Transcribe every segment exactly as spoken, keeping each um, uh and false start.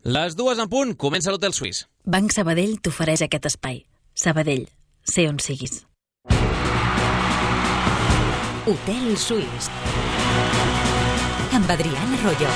Les dues en punt, comença l'Hotel Suís. Banc Sabadell t'ofereix aquest espai. Sabadell, sé on siguis. Hotel Suís amb Adriana Royo.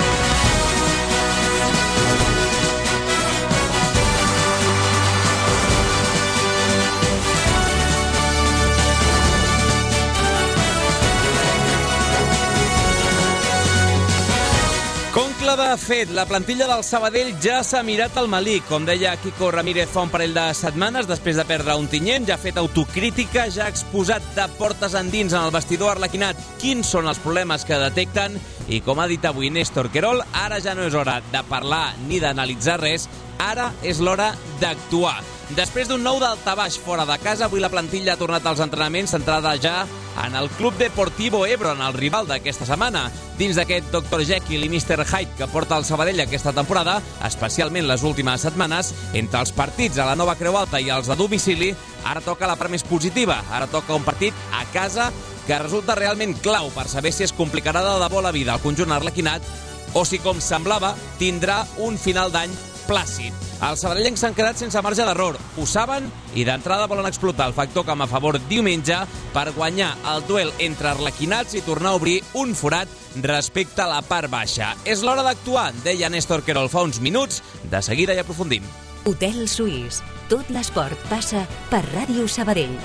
Conclave fet, la plantilla del Sabadell ja s'ha mirat al malic. Com deia Quico Ramírez fa un parell de setmanes, després de perdre un tinyent, ja ha fet autocrítica, ja ha exposat de portes endins en el vestidor arlequinat quins són els problemes que detecten i, com ha dit avui Néstor Querol, ara ja no és hora de parlar ni d'analitzar res, ara és l'hora d'actuar. Després d'un nou daltabaix fora de casa, avui la plantilla ha tornat als entrenaments centrada ja en el Club Deportivo Ebro, en el rival d'aquesta setmana. Dins d'aquest doctor Jekyll i mister Hyde que porta el Sabadell aquesta temporada, especialment les últimes setmanes, entre els partits a la Nova Creu Alta i els de domicili, ara toca la part més positiva. Ara toca un partit a casa que resulta realment clau per saber si es complicarà de debò la vida al conjunt arlequinat o si, com semblava, tindrà un final d'any plàcid. Els sabadellencs s'han quedat sense marge d'error, ho saben, i d'entrada volen explotar el factor camp a favor diumenge per guanyar el duel entre arlequinats i tornar a obrir un forat respecte a la part baixa. És l'hora d'actuar, deia Néstor Querol fa uns minuts. De seguida hi aprofundim. Hotel Suís. Tot l'esport passa per Ràdio Sabadell.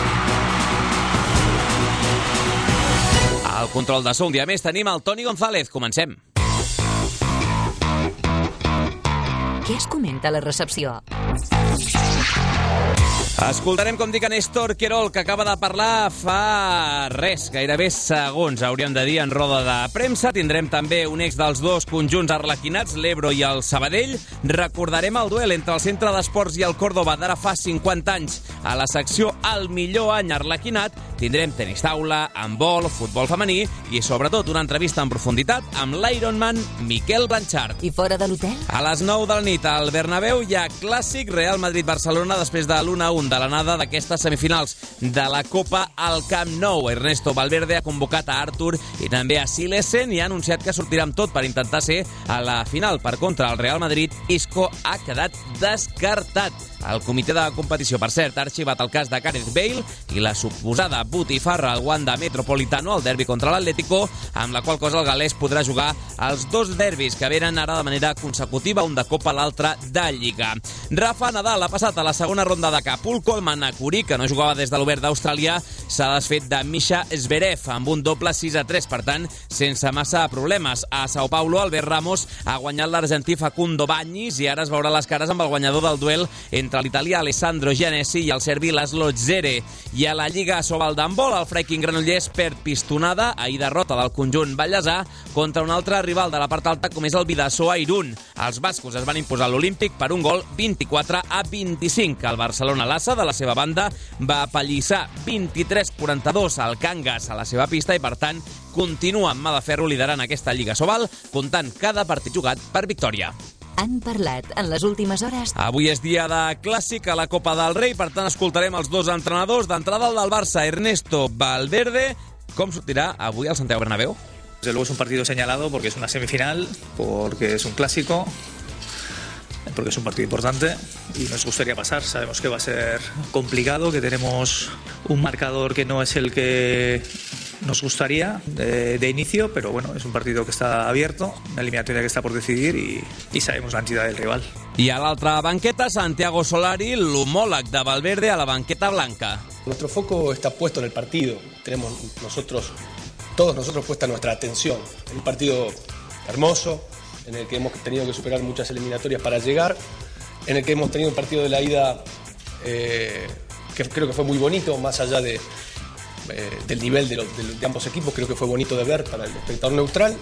Al control de so un dia més tenim el Toni González. Comencem. Què es comenta a la recepció? Escoltarem, com dic, a Néstor Querol, que acaba de parlar fa res, gairebé segons, hauríem de dir, en roda de premsa. Tindrem també un ex dels dos conjunts arlequinats, l'Ebro i el Sabadell. Recordarem el duel entre el Centre d'Esports i el Córdoba d'ara fa cinquanta anys. A la secció El millor any arlequinat tindrem tenis taula, handbol, futbol femení i, sobretot, una entrevista en profunditat amb l'Ironman Miquel Blanchard. I fora de l'hotel? A les nou de la nit al Bernabéu hi ha clàssic Real Madrid-Barcelona després de l'u a u de l'anada d'aquestes semifinals de la Copa al Camp Nou. Ernesto Valverde ha convocat a Artur i també a Silesen i ha anunciat que sortirà amb tot per intentar ser a la final. Per contra, el Real Madrid, Isco ha quedat descartat. El comitè de competició, per cert, ha arxivat el cas de Gareth Bale i la suposada botifarra al Wanda Metropolitano, el derbi contra l'Atlético, amb la qual cosa el galès podrà jugar els dos derbis que venen ara de manera consecutiva, un de Copa, l'altre de Lliga. Rafa Nadal ha passat a la segona ronda de Acapulco. El manacorí, que no jugava des de l'Obert d'Austràlia, s'ha desfet de Misha Zverev amb un doble sis a tres, per tant, sense massa problemes. A Sao Paulo, Albert Ramos ha guanyat l'argentí Facundo Bagnis i ara es veurà les cares amb el guanyador del duel entre l'italià Alessandro Giannessi i el serbi Laszlo Zere. I a la Lliga Sobal d'handbol, el Freiking Granollers perd pistonada, ahir derrota del conjunt ballesà contra un altre rival de la part alta com és el Bidasoa Irún. Els bascos es van imposar a l'Olímpic per un gol vint-i-quatre a vint-i-cinc. El Barcelona Lassa, de la seva banda, va apallissar vint-i-tres a quaranta-dos al Cangas a la seva pista i, per tant, continua amb mà de ferro liderant aquesta Lliga Sobal, comptant cada partit jugat per victòria. Han parlat en les últimes hores. Avui és dia de clàssic a la Copa del Rei, per tant escoltarem els dos entrenadors. D'entrada el del Barça, Ernesto Valverde. Com sortirà avui al Santiago Bernabéu? Desde luego es un partido señalado porque es una semifinal, porque es un clásico, porque es un partido importante y nos gustaría pasar. Sabemos que va a ser complicado, que tenemos un marcador que no es el que nos gustaría de, de inicio, pero bueno, es un partido que está abierto, una eliminatoria que está por decidir y, y sabemos la entidad del rival. I a l'altra banqueta, Santiago Solari, l'homòleg de Valverde a la banqueta blanca. Nuestro foco está puesto en el partido. Tenemos nosotros, todos nosotros puesta nuestra atención. Un partido hermoso, en el que hemos tenido que superar muchas eliminatorias para llegar, en el que hemos tenido un partido de la ida eh, que creo que fue muy bonito, más allá de, eh, del nivel de, los, de, de ambos equipos, creo que fue bonito de ver para el espectador neutral.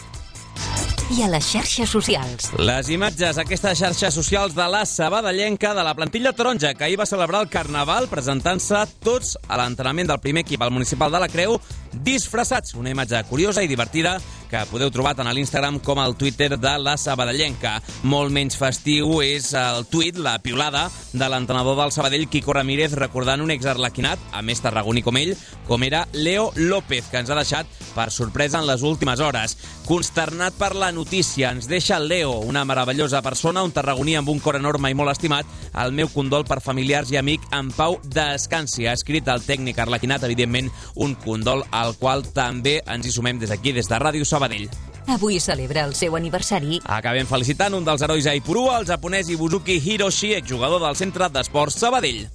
I a les xarxes socials. Les imatges, aquestes xarxes socials de la sabadellenca de la plantilla taronja, que ahir va celebrar el Carnaval presentant-se tots a l'entrenament del primer equip al Municipal de la Creu disfressats. Una imatge curiosa i divertida que podeu trobar tant a l'Instagram com al Twitter de la sabadellenca. Molt menys festiu és el tuit, la piulada de l'entrenador del Sabadell, Quico Ramírez, recordant un exarlequinat, a més tarragoní com ell, com era Leo López, que ens ha deixat per sorpresa en les últimes hores. Consternat per la notícia, ens deixa el Leo, una meravellosa persona, un tarragoní amb un cor enorme i molt estimat. El meu condol per familiars i amic, en pau descansi. Ha escrit el tècnic arlequinat, evidentment, un condol al qual també ens hi sumem des d'aquí, des de Ràdio Sabadell. Avui celebra el seu aniversari. Acabem felicitant un dels herois a Ipurua, el japonès Ibuzuki Hiroshi, exjugador del Centre d'Esports Sabadell.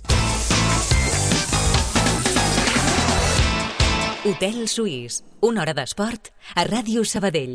Hotel Suís, una hora d'esport a Ràdio Sabadell.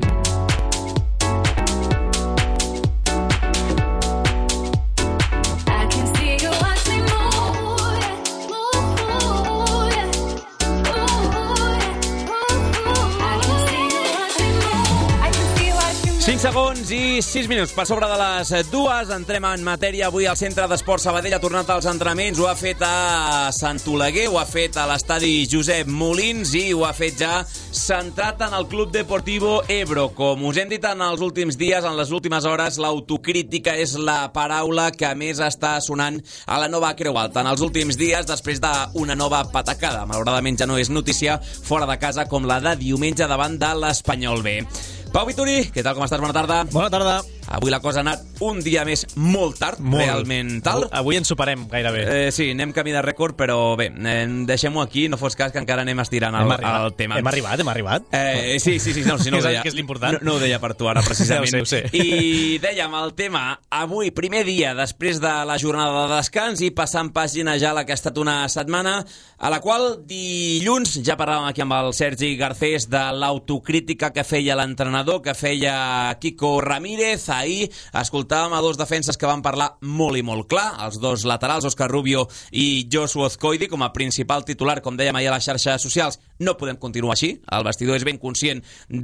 cinc segons i sis minuts per sobre de les dues. Entrem en matèria. Avui al Centre d'Esports Sabadell ha tornat als entrenaments. Ho ha fet a Sant Oleguer, ho ha fet a l'estadi Josep Molins i ho ha fet ja centrat en el Club Deportivo Ebro. Com us hem dit en els últims dies, en les últimes hores, l'autocrítica és la paraula que més està sonant a la nova Creu Alta. En els últims dies, després d'una nova patacada, malauradament ja no és notícia, fora de casa, com la de diumenge davant de l'Espanyol B. Pau Vituri, què tal, com estàs? Bona tarda. Bona tarda. Avui la cosa ha anat un dia més molt tard, molt. realment tal. Avui ens superem gairebé. Eh, sí, anem camí de rècord, però bé, eh, deixem-ho aquí, no fos cas que encara anem estirant el, el tema. Hem arribat, hem arribat. Eh, sí, sí, sí, no, si no ho deia. Que és l'important. No, no ho deia per tu ara, precisament. Ja ho sé, ho sé. I dèiem, el tema, avui, primer dia, després de la jornada de descans i passant pàgina ja la que ha estat una setmana, a la qual dilluns, ja parlàvem aquí amb el Sergi Garcés de l'autocrítica que feia l'entrenador, que feia Kiko Ramírez. Ahir escoltàvem a dos defenses que van parlar molt i molt clar, els dos laterals, Òscar Rubio i Joshua Azcoidi, com a principal titular, com dèiem ahir a les xarxes socials. No podem continuar així, el vestidor és ben conscient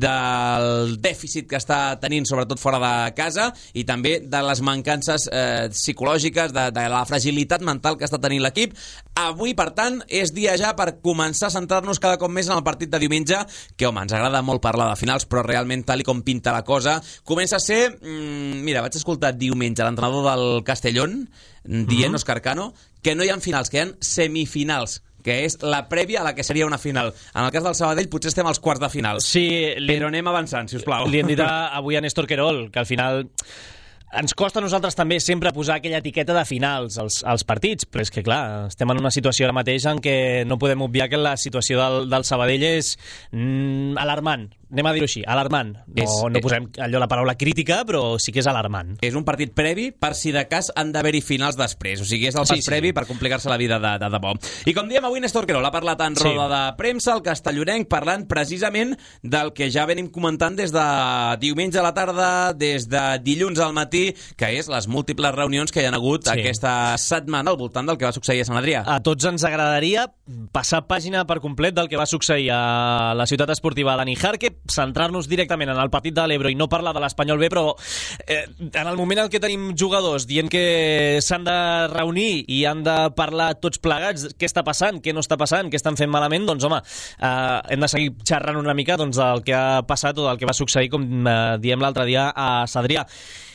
del dèficit que està tenint, sobretot fora de casa, i també de les mancances eh, psicològiques, de, de la fragilitat mental que està tenint l'equip. Avui, per tant, és dia ja per començar a centrar-nos cada cop més en el partit de diumenge, que, home, ens agrada molt parlar de finals, però realment, tal i com pinta la cosa, comença a ser... Mmm, mira, vaig escoltar diumenge l'entrenador del Castellón, dient, mm-hmm. Òscar Cano, que no hi ha finals, que hi ha semifinals, que és la prèvia a la que seria una final. En el cas del Sabadell potser estem als quarts de final. Sí, però anem avançant, si us plau. Li hem dit a, avui a Néstor Querol que al final ens costa a nosaltres també sempre posar aquella etiqueta de finals als, als partits, però és que clar, estem en una situació ara mateix en què no podem obviar que la situació del, del Sabadell és mm, alarmant. Anem a dir-ho així, alarmant. No, és, no posem allò la paraula crítica, però sí que és alarmant. És un partit previ per si de cas han d'haver-hi finals després. O sigui, és el pas sí, sí. previ per complicar-se la vida de, de debò. I com diem, avui Néstor Querol ha parlat en roda sí. de premsa, el castellonenc, parlant precisament del que ja venim comentant des de diumenge a la tarda, des de dilluns al matí, que és les múltiples reunions que hi ha hagut sí. aquesta setmana al voltant del que va succeir a Sant Adrià. A tots ens agradaria passar pàgina per complet del que va succeir a la ciutat esportiva de Nijarque, centrar-nos directament en el partit de l'Ebro i no parlar de l'Espanyol B, però eh, en el moment en què tenim jugadors dient que s'han de reunir i han de parlar tots plegats què està passant, què no està passant, què estan fent malament, doncs home, eh, hem de seguir xerrant una mica doncs, del que ha passat o del que va succeir, com eh, diem l'altre dia a Sadrià.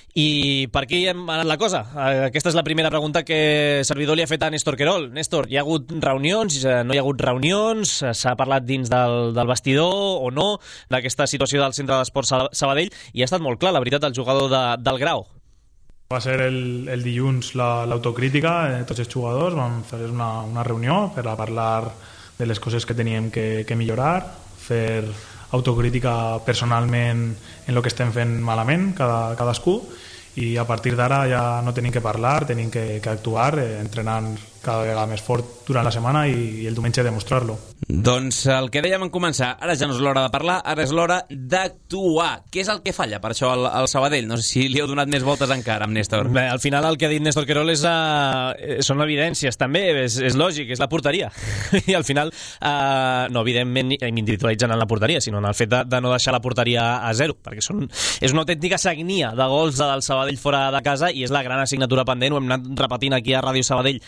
I per aquí hem anat la cosa? Aquesta és la primera pregunta que servidor li ha fet a Néstor Querol. Néstor, hi ha hagut reunions, no hi ha hagut reunions, s'ha parlat dins del, del vestidor o no d'aquesta situació del Centre d'Esports Sabadell i ha estat molt clar, la veritat, el jugador de, del Grau. Va ser el, el dilluns l'autocrítica de tots els jugadors, vam fer una, una reunió per a parlar de les coses que teníem que, que millorar, fer autocrítica personalment en el que estem fent malament cada, cadascú, i a partir d'ara ja no tenim que parlar, tenim que, que actuar, eh, entrenant cada vegada més fort durant la setmana i, i el diumenge demostrar-lo. Doncs el que dèiem en començar, ara ja no és l'hora de parlar, ara és l'hora d'actuar. Què és el que falla per això al, al Sabadell? No sé si li heu donat més voltes encara amb Néstor. Bé, al final el que ha dit Néstor Querol és, uh, són evidències també, és, és lògic, és la porteria. I al final, uh, no evidentment individualitzant en la porteria, sinó en el fet de, de no deixar la porteria a zero, perquè són, és una autèntica sagnia de gols del Sabadell fora de casa i és la gran assignatura pendent, ho hem anat repetint aquí a Ràdio Sabadell. Ara ja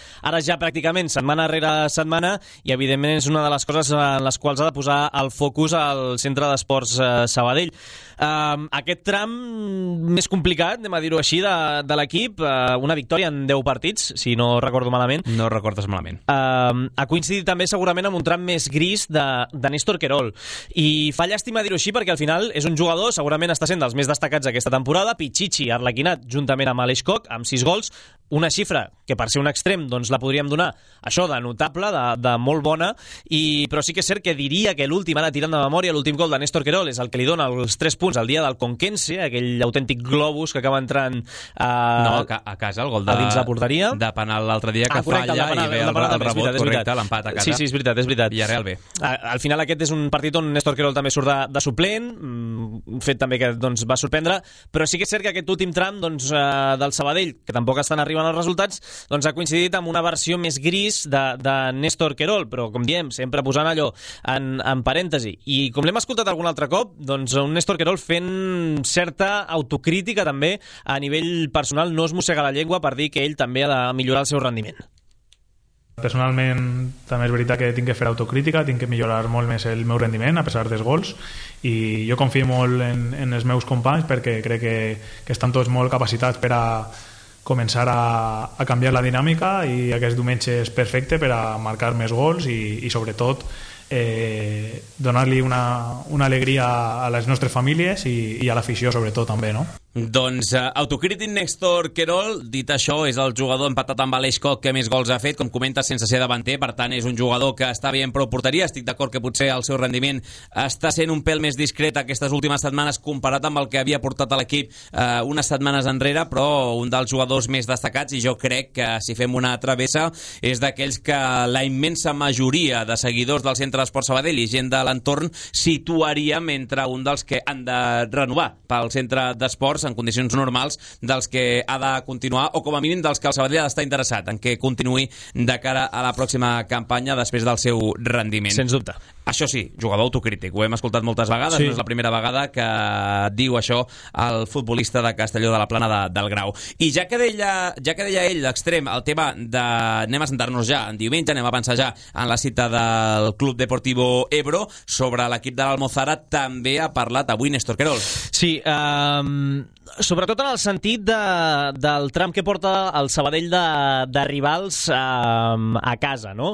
ja pràcticament setmana rere setmana i evidentment és una de les coses en les quals ha de posar el focus al Centre d'Esports eh, Sabadell. Uh, aquest tram més complicat, anem a dir-ho així, de, de l'equip, uh, una victòria en deu partits, si no recordo malament. No recordes malament. Uh, ha coincidit també segurament amb un tram més gris de, de Néstor Querol. I fa llàstima dir-ho així perquè al final és un jugador, segurament està sent dels més destacats aquesta temporada, Pichichi, arlequinat, juntament amb Aleix Koch, amb sis gols, una xifra que per ser un extrem doncs la podríem donar, això de notable, de, de molt bona, i, però sí que és cert que diria que l'últim, ara tirant de memòria, l'últim gol de Néstor Querol és el que li dona els tres punts al dia del Conquense, aquell autèntic globus que acaba entrant a, no, a casa, el gol de, a dins la porteria. De penal l'altre dia que ah, correcte, falla penal, i ve el, el, el rebot, veritat, correcte, l'empat a casa. Sí, sí, és veritat, és veritat. I a Real B. Al final aquest és un partit on Néstor Querol també surt de, de suplent, un fet també que doncs, va sorprendre, però sí que és cert que aquest últim tram doncs, del Sabadell, que tampoc estan arribant els resultats, doncs ha coincidit amb una versió més gris de, de Néstor Querol, però com diem, sempre posant allò en, en parèntesi. I com l'hem escoltat algun altre cop, doncs un Néstor Querol fent certa autocrítica també a nivell personal, no es mossega la llengua per dir que ell també ha de millorar el seu rendiment. Personalment també és veritat que tinc que fer autocrítica, tinc que millorar molt més el meu rendiment a pesar dels gols, i jo confio molt en, en els meus companys perquè crec que, que estan tots molt capacitats per a començar a, a canviar la dinàmica, i aquest diumenge és perfecte per a marcar més gols i, i sobretot eh, donar-li una, una alegria a les nostres famílies i, i a l'afició sobretot també, no? Doncs uh, autocrític Néstor Querol, dit això, és el jugador empatat amb Aleix Koch que més gols ha fet, com comenta, sense ser davanter, per tant és un jugador que està bé en prou porteria. Estic d'acord que potser el seu rendiment està sent un pèl més discret aquestes últimes setmanes comparat amb el que havia portat a l'equip uh, unes setmanes enrere, però un dels jugadors més destacats, i jo crec que si fem una travessa és d'aquells que la immensa majoria de seguidors del Centre d'Esports Sabadell i gent de l'entorn situaríem entre un dels que han de renovar pel Centre d'Esports en condicions normals, dels que ha de continuar, o com a mínim dels que el Sabadell ha d'estar interessat en què continuï de cara a la pròxima campanya després del seu rendiment. Sens dubte. Això sí, jugador autocrític, ho hem escoltat moltes vegades, sí. No és la primera vegada que diu això el futbolista de Castelló de la Plana de, del Grau. I ja que deia, ja que deia ell, l'extrem, el tema de... Anem a sentar-nos ja en diumenge, anem a pensar ja en la cita del Club Deportivo Ebro, sobre l'equip de l'Almozara també ha parlat avui Néstor Querol. Sí, um, sobretot en el sentit de, del tram que porta el Sabadell de, de rivals um, a casa, no?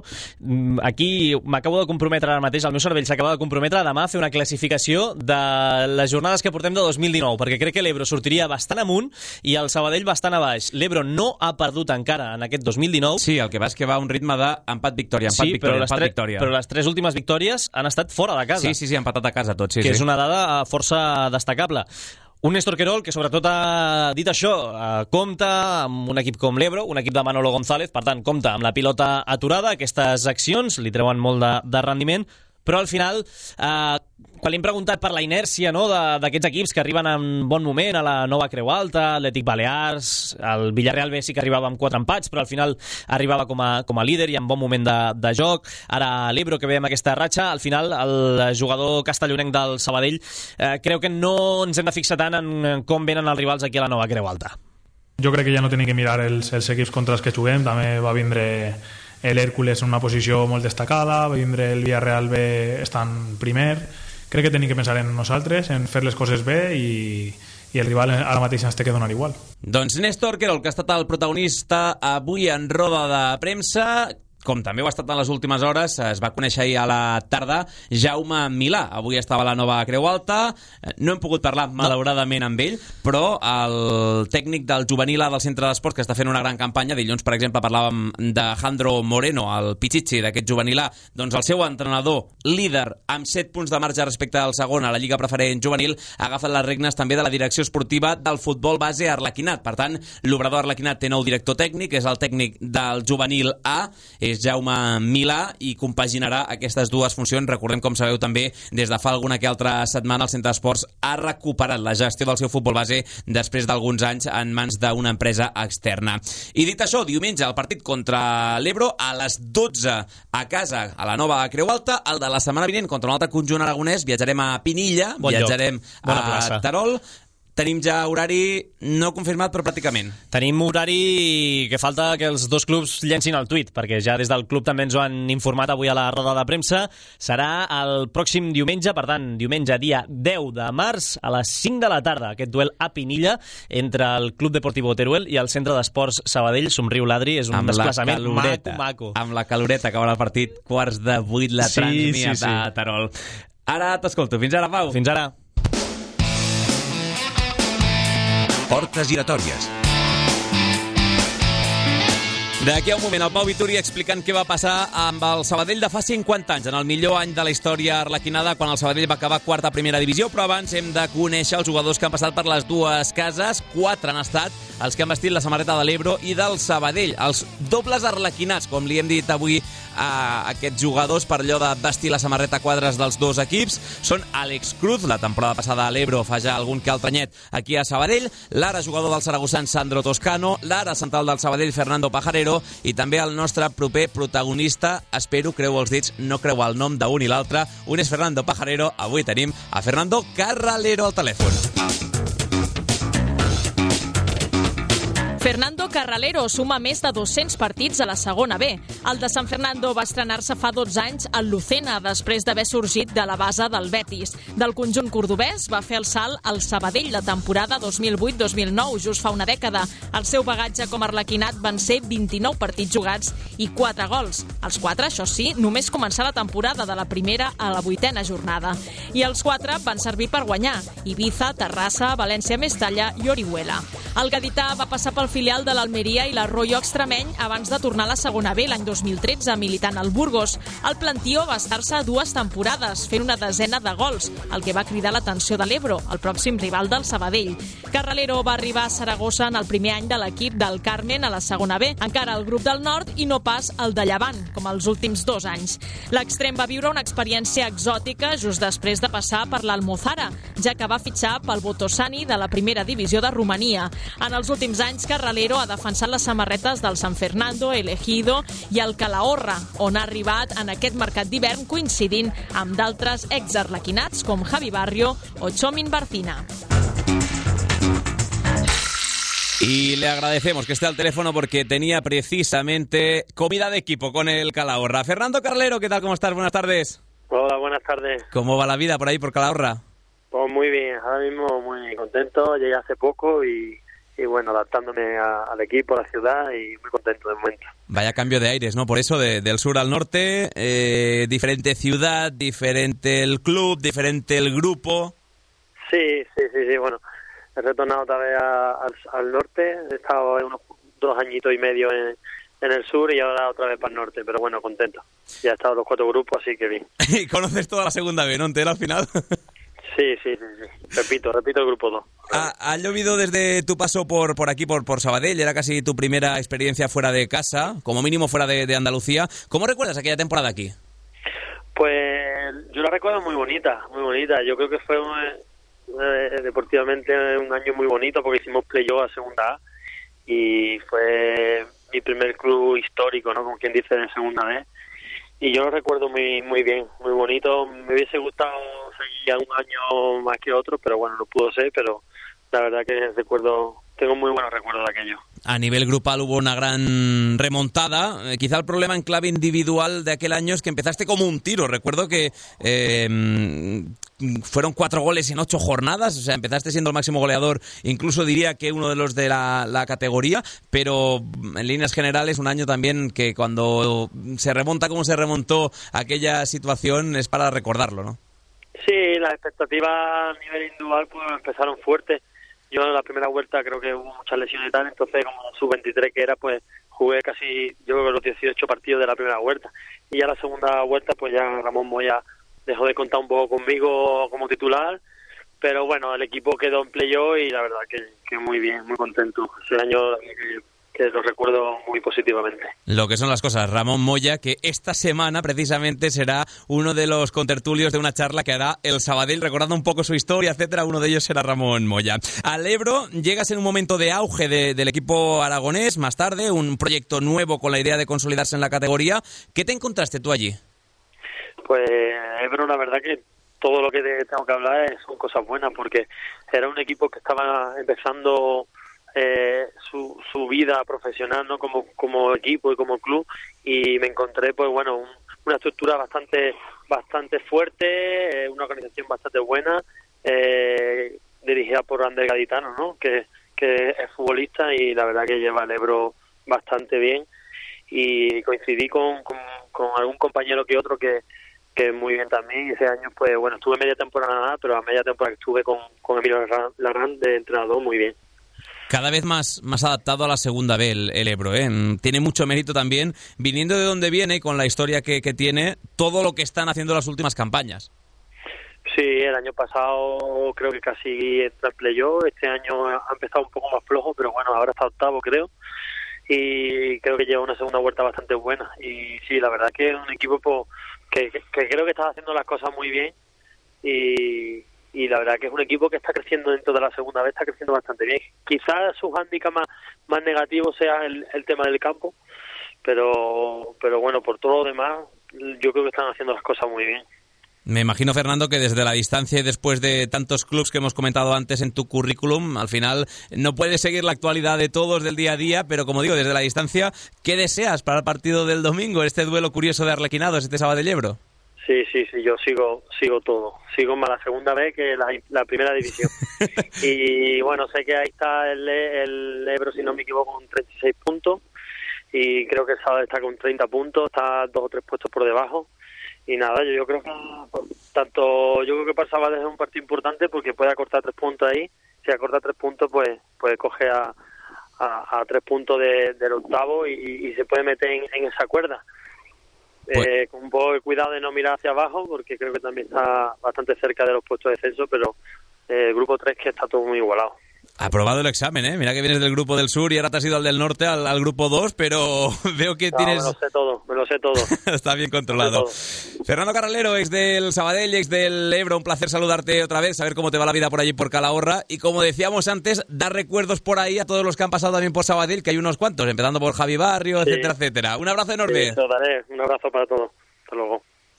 Aquí m'acabo de comprometre ara mateix, el meu cervell s'acaba de comprometre a demà a fer una classificació de les jornades que portem de dos mil dinou, perquè crec que l'Ebro sortiria bastant amunt i el Sabadell bastant a baix. L'Ebro no ha perdut encara en aquest dos mil dinou. Sí, el que va és que va a un ritme d'empat-victòria, sí, empat-victòria, empat-victòria. Però les tres últimes victòries han estat fora de casa. Sí, sí, sí, empatat a casa tot, sí, que sí. És una dada força destacable. Un Néstor Querol que sobretot ha dit això, eh, compta amb un equip com l'Ebro, un equip de Manolo González, per tant compta amb la pilota aturada, aquestes accions li treuen molt de, de rendiment, però al final, eh, quan li hem preguntat per la inèrcia, no, d'aquests equips que arriben en bon moment a la nova Creu Alta, Atlètic Balears, el Villarreal B sí que arribava amb quatre empats, però al final arribava com a, com a líder i en bon moment de, de joc. Ara l'Ebro, que veiem aquesta ratxa, al final el jugador castellonenc del Sabadell eh, creu que no ens hem de fixar tant en com venen els rivals aquí a la nova Creu Alta. Jo crec que ja no tenim que mirar els, els equips contra els que juguem, també va vindre l'Hèrcules en una posició molt destacada, va vindre el Villarreal B estant primer. Crec que tenim que pensar en nosaltres, en fer les coses bé, i, i el rival ara mateix ens té que donar igual. Doncs Néstor Querol, que ha estat el protagonista avui en roda de premsa, com també ho ha estat en les últimes hores, es va conèixer ahir a la tarda Jaume Milà. Avui estava a la nova Creu Alta, no hem pogut parlar malauradament amb ell, però el tècnic del juvenil A del Centre d'Esports, que està fent una gran campanya, dilluns per exemple parlàvem de Jandro Moreno, el Pichichi d'aquest juvenil A, doncs el seu entrenador líder amb set punts de marge respecte al segon a la Lliga Preferent juvenil, ha agafat les regnes també de la direcció esportiva del futbol base arlequinat. Per tant, l'obrador arlequinat té nou director tècnic, és el tècnic del juvenil A, és Jaume Milà, i compaginarà aquestes dues funcions. Recordem, com sabeu també, des de fa alguna que altra setmana el Centre d'Esports ha recuperat la gestió del seu futbol base després d'alguns anys en mans d'una empresa externa. I dit això, diumenge el partit contra l'Ebro a les dotze a casa a la nova Creu Alta. El de la setmana vinent contra un altre conjunt aragonès, viatjarem a Pinilla, bon viatjarem a Terol. tenim ja horari no confirmat, però pràcticament. Tenim horari que falta que els dos clubs llencin el tuit, perquè ja des del club també ens ho han informat avui a la roda de premsa. Serà el pròxim diumenge, per tant, diumenge dia deu de març a les cinc de la tarda, aquest duel a Pinilla entre el Club Deportivo Teruel i el Centre d'Esports Sabadell. Somriu l'Adri, és un amb desplaçament maco, maco. Amb la caloreta que va el partit, quarts de vuit, la sí, Transmia sí, sí. a Terol. Ara t'escolto. Fins ara, Pau. Fins ara. Portes giratòries. D'aquí a un moment, el Pau Vituri explicant què va passar amb el Sabadell de fa cinquanta anys, en el millor any de la història arlequinada, quan el Sabadell va acabar quart a primera divisió, però abans hem de conèixer els jugadors que han passat per les dues cases. Quatre han estat els que han vestit la samarreta de l'Ebro i del Sabadell, els dobles arlequinats, com li hem dit avui a aquests jugadors, per allò de vestir la samarreta a quadres dels dos equips. Són Àlex Cruz, la temporada passada a l'Ebro, fa ja algun que altre anyet aquí a Sabadell, l'ara jugador del Saragossans Sandro Toscano, l'ara central del Sabadell Fernando Pajarero, i també el nostre proper protagonista, espero, creu els dits, no creu el nom d'un i l'altre, un és Fernando Pajarero, avui tenim a Fernando Carralero al telèfon. Fernando Carralero suma més de dos-cents partits a la segona B. El de San Fernando va estrenar-se fa dotze anys al Lucena, després d'haver sorgit de la base del Betis. Del conjunt cordobès va fer el salt al Sabadell la temporada dos mil vuit dos mil nou, just fa una dècada. El seu bagatge com a arlequinat van ser vint-i-nou partits jugats i quatre gols. Els quatre, això sí, només començar la temporada de la primera a la vuitena jornada. I els quatre van servir per guanyar: Ibiza, Terrassa, València Mestalla i Orihuela. El gadità va passar pel filial de l'Almeria i l'Arroyo Extremeny abans de tornar a la segona B l'any dos mil tretze, militant al Burgos. El Plantío va estar-se dues temporades, fent una desena de gols, el que va cridar l'atenció de l'Ebro, el pròxim rival del Sabadell. Carralero va arribar a Saragossa en el primer any de l'equip del Carmen a la segona B, encara al grup del Nord i no pas el de Llevant, com els últims dos anys. L'extrem va viure una experiència exòtica just després de passar per l'Almozara, ja que va fitxar pel Botosani de la primera divisió de Romania. En els últims anys, Carralero ha defensat les samarretes del San Fernando, el Ejido i el Calahorra, on ha arribat en aquest mercat d'hivern coincidint amb d'altres exarlequinats com Javi Barrio o Chomin Barcina. Y le agradecemos que esté al teléfono porque tenía precisamente comida de equipo con el Calahorra. Fernando Carralero, ¿qué tal? ¿Cómo estás? Buenas tardes. Hola, buenas tardes. ¿Cómo va la vida por ahí, por Calahorra? Pues muy bien, ahora mismo muy contento, llegué hace poco y, y bueno, adaptándome a, al equipo, a la ciudad y muy contento de momento. Vaya cambio de aires, ¿no? Por eso, de, del sur al norte, eh, diferente ciudad, diferente el club, diferente el grupo. Sí, sí, sí, sí, bueno, he retornado otra vez a, al, al norte, he estado unos dos añitos y medio en, en el sur y ahora otra vez para el norte, pero bueno, contento. Ya he estado los cuatro grupos, así que bien. Y conoces toda la segunda B, ¿no? Entera al final. Sí, sí, sí, sí. Repito, repito el grupo dos. ¿Ha, ha llovido desde tu paso por, por aquí, por, por Sabadell? Era casi tu primera experiencia fuera de casa, como mínimo fuera de, de Andalucía. ¿Cómo recuerdas aquella temporada aquí? Pues yo la recuerdo muy bonita, muy bonita. Yo creo que fue un, eh, deportivamente un año muy bonito porque hicimos playoff a segunda A y fue mi primer club histórico, ¿no? Como quien dice, de segunda B. Y yo lo recuerdo muy muy bien, muy bonito. Me hubiese gustado seguir un año más que otro, pero bueno, no pudo ser, pero la verdad que recuerdo, tengo muy buenos recuerdos de aquello. A nivel grupal hubo una gran remontada. Eh, quizá el problema en clave individual de aquel año es que empezaste como un tiro. Recuerdo que eh, fueron cuatro goles en ocho jornadas. O sea, empezaste siendo el máximo goleador, incluso diría que uno de los de la, la categoría. Pero en líneas generales, un año también que cuando se remonta como se remontó aquella situación es para recordarlo, ¿no? Sí, las expectativas a nivel individual pues empezaron fuertes. Yo en la primera vuelta creo que hubo muchas lesiones y tal, entonces como sub veintitrés que era, pues jugué casi, yo creo que los dieciocho partidos de la primera vuelta. Y ya la segunda vuelta, pues ya Ramón Moya dejó de contar un poco conmigo como titular, pero bueno, el equipo quedó en playoff y la verdad que, que muy bien, muy contento. Ese año que, que lo recuerdo muy positivamente. Lo que son las cosas, Ramón Moya, que esta semana precisamente será uno de los contertulios de una charla que hará el Sabadell, recordando un poco su historia, etcétera. Uno de ellos será Ramón Moya. Al Ebro llegas en un momento de auge de, del equipo aragonés, más tarde, un proyecto nuevo con la idea de consolidarse en la categoría. ¿Qué te encontraste tú allí? Pues Ebro, la verdad que todo lo que te tengo que hablar es, son cosas buenas, porque era un equipo que estaba empezando eh, su, su vida profesional, ¿no? como, como equipo y como club, y me encontré pues bueno un, una estructura bastante bastante fuerte, eh, una organización bastante buena, eh, dirigida por Ander Gaditano, ¿no? que, que es futbolista y la verdad que lleva el Ebro bastante bien, y coincidí con, con, con algún compañero que otro que que muy bien también. Ese año pues bueno, estuve media temporada nada, pero a media temporada que estuve con, con Emilio Larrán de entrenador, muy bien. Cada vez más, más adaptado a la segunda B el, el Ebro, ¿eh? Tiene mucho mérito también, viniendo de donde viene, con la historia que, que tiene, todo lo que están haciendo las últimas campañas. Sí, el año pasado creo que casi entra en playoff, este año ha empezado un poco más flojo, pero bueno, ahora está octavo creo, y creo que lleva una segunda vuelta bastante buena, y sí, la verdad que es un equipo pues, que, que creo que está haciendo las cosas muy bien, y, y la verdad que es un equipo que está creciendo dentro de la segunda vez, está creciendo bastante bien. Quizás su hándicap más, más negativo sea el, el tema del campo, pero pero bueno, por todo lo demás, yo creo que están haciendo las cosas muy bien. Me imagino, Fernando, que desde la distancia y después de tantos clubs que hemos comentado antes en tu currículum, al final no puedes seguir la actualidad de todos del día a día, pero como digo, desde la distancia, ¿qué deseas para el partido del domingo, este duelo curioso de Arlequinados, este Sabadell Ebro? Sí, sí, sí, yo sigo sigo todo. Sigo más la segunda vez que la, la primera división. Y bueno, sé que ahí está el, el Ebro, si no me equivoco, con treinta y seis puntos, y creo que el Sabadell está con treinta puntos, está dos o tres puestos por debajo. Y nada, yo, yo creo que tanto yo creo que para Sabadell es un partido importante porque puede acortar tres puntos ahí. Si acorta tres puntos, pues pues coge a, a, a tres puntos de, del octavo y, y se puede meter en, en esa cuerda. Pues, eh, con un poco de cuidado de no mirar hacia abajo, porque creo que también está bastante cerca de los puestos de descenso, pero eh, el grupo tres que está todo muy igualado. Aprobado el examen, ¿eh? Mira que vienes del grupo del sur y ahora te has ido al del norte, al, al grupo dos, pero veo que no, tienes... me lo sé todo, me lo sé todo. Está bien controlado. Fernando Carralero, ex del Sabadell, ex del Ebro, un placer saludarte otra vez, saber cómo te va la vida por allí por Calahorra, y como decíamos antes, dar recuerdos por ahí a todos los que han pasado también por Sabadell, que hay unos cuantos, empezando por Javi Barrio, sí, etcétera, etcétera. Un abrazo enorme. Sí, te lo daré. Un abrazo para todos. Hasta luego.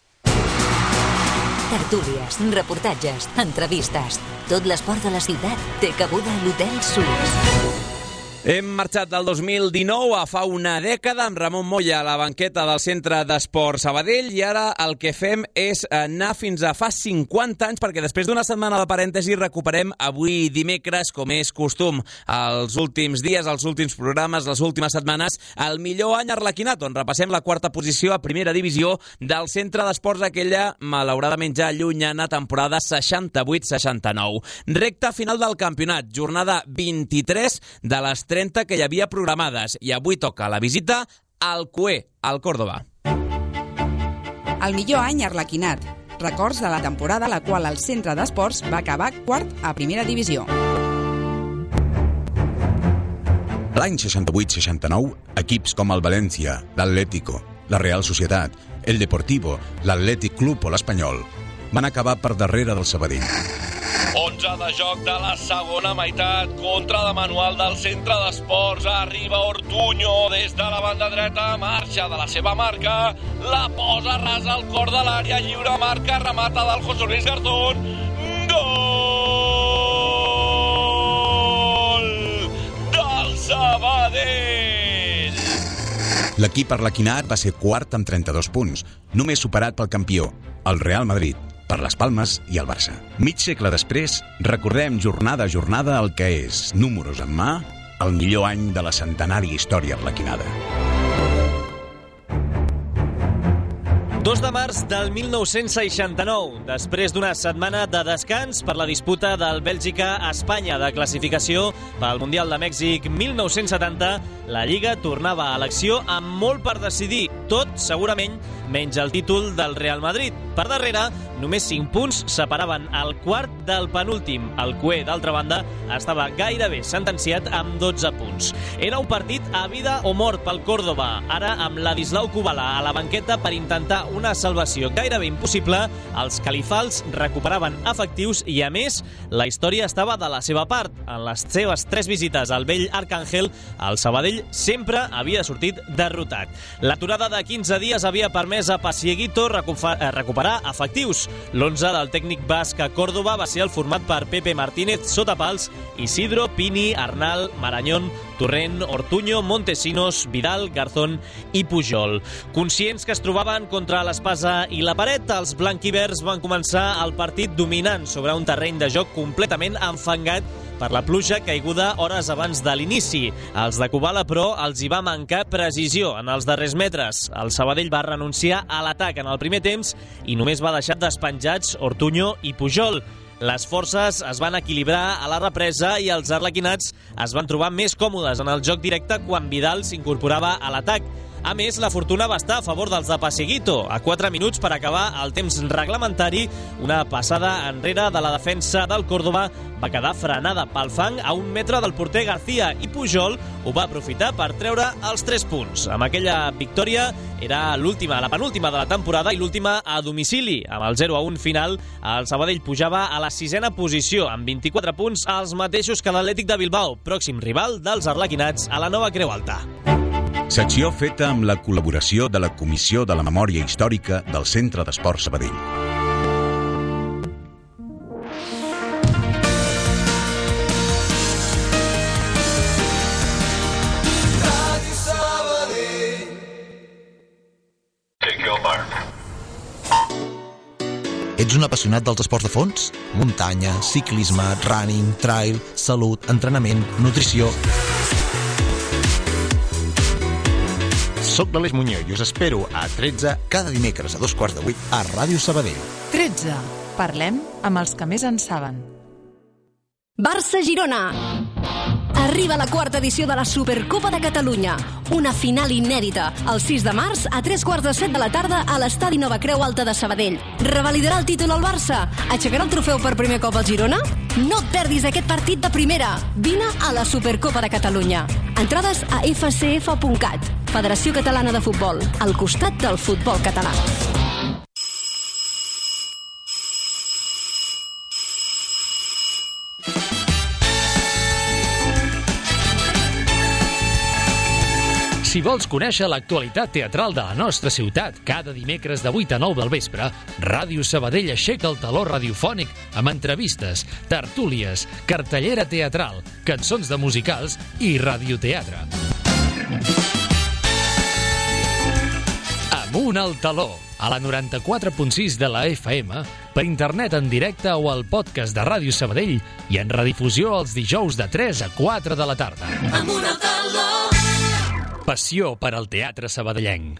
Tertúlies, reportatges, entrevistes. Tot l'esport de la ciutat té cabuda a l'Hotel Suïs. Hem marxat del dos mil dinou a fa una dècada amb Ramon Moya a la banqueta del Centre d'Esport Sabadell, i ara el que fem és anar fins a fa cinquanta anys, perquè després d'una setmana de parèntesi recuperem avui dimecres, com és costum, els últims dies, els últims programes, les últimes setmanes, el millor any arlequinat, on repassem la quarta posició a primera divisió del Centre d'Esports, aquella malauradament ja llunyana temporada seixanta-vuit seixanta-nou. Recta final del campionat, jornada vint-i-tres de les trenta que hi havia programades, i avui toca la visita al Cué, al Córdoba. El millor any arlequinat. Records de la temporada a la qual el Centre d'Esports va acabar quart a primera divisió. L'any seixanta-vuit seixanta-nou, equips com el València, l'Atlético, la Real Societat, el Deportivo, l'Atlètic Club o l'Espanyol van acabar per darrere del Sabadell. onze de joc de la segona meitat, contra de manual del Centre d'Esports, arriba Ortuño des de la banda dreta, marxa de la seva marca, la posa ras al cor de l'àrea, lliure marca, remata del José Luis Garzón, gol del Sabadell! L'equip arlequinat va ser quart amb trenta-dos punts, només superat pel campió, el Real Madrid, per les Palmes i el Barça. Mig segle després, recordem jornada a jornada el que és, números en mà, el millor any de la centenària història arlequinada. dos de març del mil nou-cents seixanta-nou, després d'una setmana de descans per la disputa del Bèlgica-Espanya de classificació pel Mundial de Mèxic mil nou-cents setanta, la Lliga tornava a l'acció amb molt per decidir, tot segurament menys el títol del Real Madrid. Per darrere, només cinc punts separaven el quart del penúltim. El Cué, d'altra banda, estava gairebé sentenciat amb dotze punts. Era un partit a vida o mort pel Córdoba, ara amb Ladislau Kubala a la banqueta per intentar una salvació gairebé impossible. Els califals recuperaven efectius i, a més, la història estava de la seva part. En les seves tres visites al vell Arcàngel, el Sabadell sempre havia sortit derrotat. L'aturada de quinze dies havia permès a Pasieguito recuperar efectius. Reus. L'onze del tècnic basc a Còrdoba va ser el format per Pepe Martínez sota pals, Isidro, Pini, Arnal, Marañón, Torrent, Ortuño, Montesinos, Vidal, Garzón i Pujol. Conscients que es trobaven contra l'espasa i la paret, els blanquiverds van començar el partit dominant sobre un terreny de joc completament enfangat per la pluja caiguda hores abans de l'inici. Els de Kubala, però, els hi va mancar precisió en els darrers metres. El Sabadell va renunciar a l'atac en el primer temps i només va deixar despenjats Ortuño i Pujol. Les forces es van equilibrar a la represa i els arlequinats es van trobar més còmodes en el joc directe quan Vidal s'incorporava a l'atac. A més, la fortuna va estar a favor dels de Pasiguito. A quatre minuts per acabar el temps reglamentari, una passada enrere de la defensa del Còrdoba va quedar frenada pel fang a un metre del porter García i Pujol ho va aprofitar per treure els tres punts. Amb aquella victòria era l'última, la penúltima de la temporada i l'última a domicili. Amb el zero a un final, el Sabadell pujava a la sisena posició amb vint-i-quatre punts, els mateixos que l'Atlètic de Bilbao, pròxim rival dels arlequinats a la nova Creu Alta. Secció feta amb la col·laboració de la Comissió de la Memòria Històrica del Centre d'Esports Sabadell. Ets un apassionat dels esports de fons? Muntanya, ciclisme, running, trail, salut, entrenament, nutrició... Soc l'Aleix Muñoz i us espero a tretze cada dimecres a dos quarts de vuit a Ràdio Sabadell. tretze. Parlem amb els que més en saben. Barça-Girona. Arriba la quarta edició de la Supercopa de Catalunya. Una final inèdita, el sis de març a tres quarts de set de la tarda a l'estadi Nova Creu Alta de Sabadell. Revalidarà el títol al Barça? Aixecarà el trofeu per primer cop al Girona? No et perdis aquest partit de primera. Vine a la Supercopa de Catalunya. Entrades a f c f punt cat. Federació Catalana de Futbol, al costat del futbol català. Si vols conèixer l'actualitat teatral de la nostra ciutat cada dimecres de vuit a nou del vespre, Ràdio Sabadell aixeca el taló radiofònic amb entrevistes, tertúlies, cartellera teatral, cançons de musicals i radioteatre. Amunt al taló, a la noranta-quatre punt sis de la F M, per internet en directe o al podcast de Ràdio Sabadell i en redifusió els dijous de tres a quatre de la tarda. Amunt al taló! Passió per al teatre sabadellenc.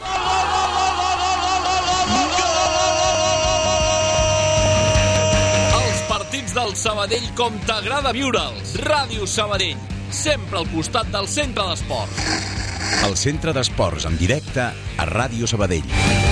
Els partits del Sabadell com t'agrada viure'ls. Ràdio Sabadell, sempre al costat del centre d'esports. El centre d'esports en directe a Ràdio Sabadell.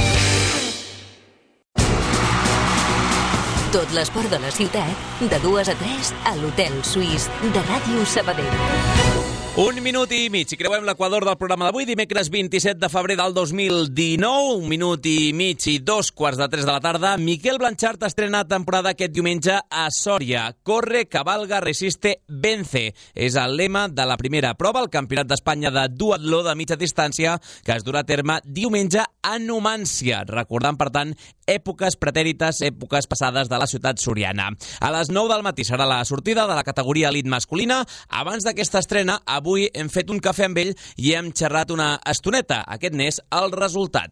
Tot l'esport de la ciutat, de dues a tres, a l'Hotel Suís de Ràdio Sabadell. Un minut i mig, i creuem l'equador del programa d'avui, dimecres vint-i-set de febrer del dos mil dinou, un minut i mig i dos quarts de tres de la tarda. Miquel Blanchard estrena temporada aquest diumenge a Sòria. Corre, cavalga, resiste, vence. És el lema de la primera prova, el Campionat d'Espanya de duatló de mitja distància, que es durà a terme diumenge a Numància, recordant, per tant, èpoques pretèrites, èpoques passades de la ciutat soriana. A les nou del matí serà la sortida de la categoria elit masculina. Abans d'aquesta estrena, avui hem fet un cafè amb ell i hem xerrat una estoneta. Aquest n'és el resultat.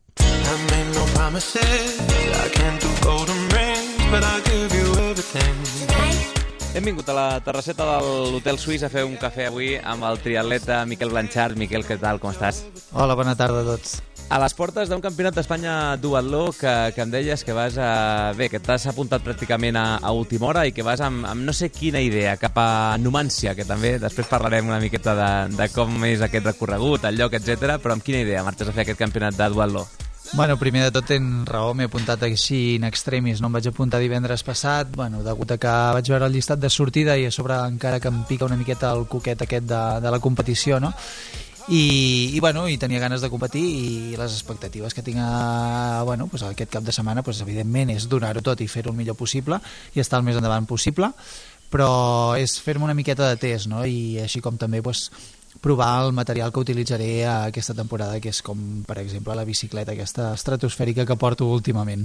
Hem vingut a la terrasseta de l'Hotel Suís a fer un cafè avui amb el triatleta Miquel Blanchard. Miquel, què tal? Com estàs? Hola, bona tarda a tots. A les portes d'un campionat d'Espanya duatló que, que em deies que vas a... Bé, que t'has apuntat pràcticament a, a última hora i que vas amb, amb no sé quina idea cap a Numància, que també després parlarem una miqueta de, de com és aquest recorregut, el lloc, etcètera. Però amb quina idea marxes a fer aquest campionat de duatló? Bueno, primer de tot tens raó, m'he apuntat així in extremis, no em vaig apuntar divendres passat, bueno, degut a que vaig veure el llistat de sortida i a sobre encara que em pica una miqueta el coquet aquest de, de la competició, no? I, i, bueno, i tenia ganes de competir i les expectatives que tinc a, bueno, pues aquest cap de setmana pues, evidentment és donar-ho tot i fer-ho el millor possible i estar el més endavant possible, però és fer-me una miqueta de test, no? I així com també pues, provar el material que utilitzaré aquesta temporada, que és com per exemple la bicicleta aquesta estratosfèrica que porto últimament.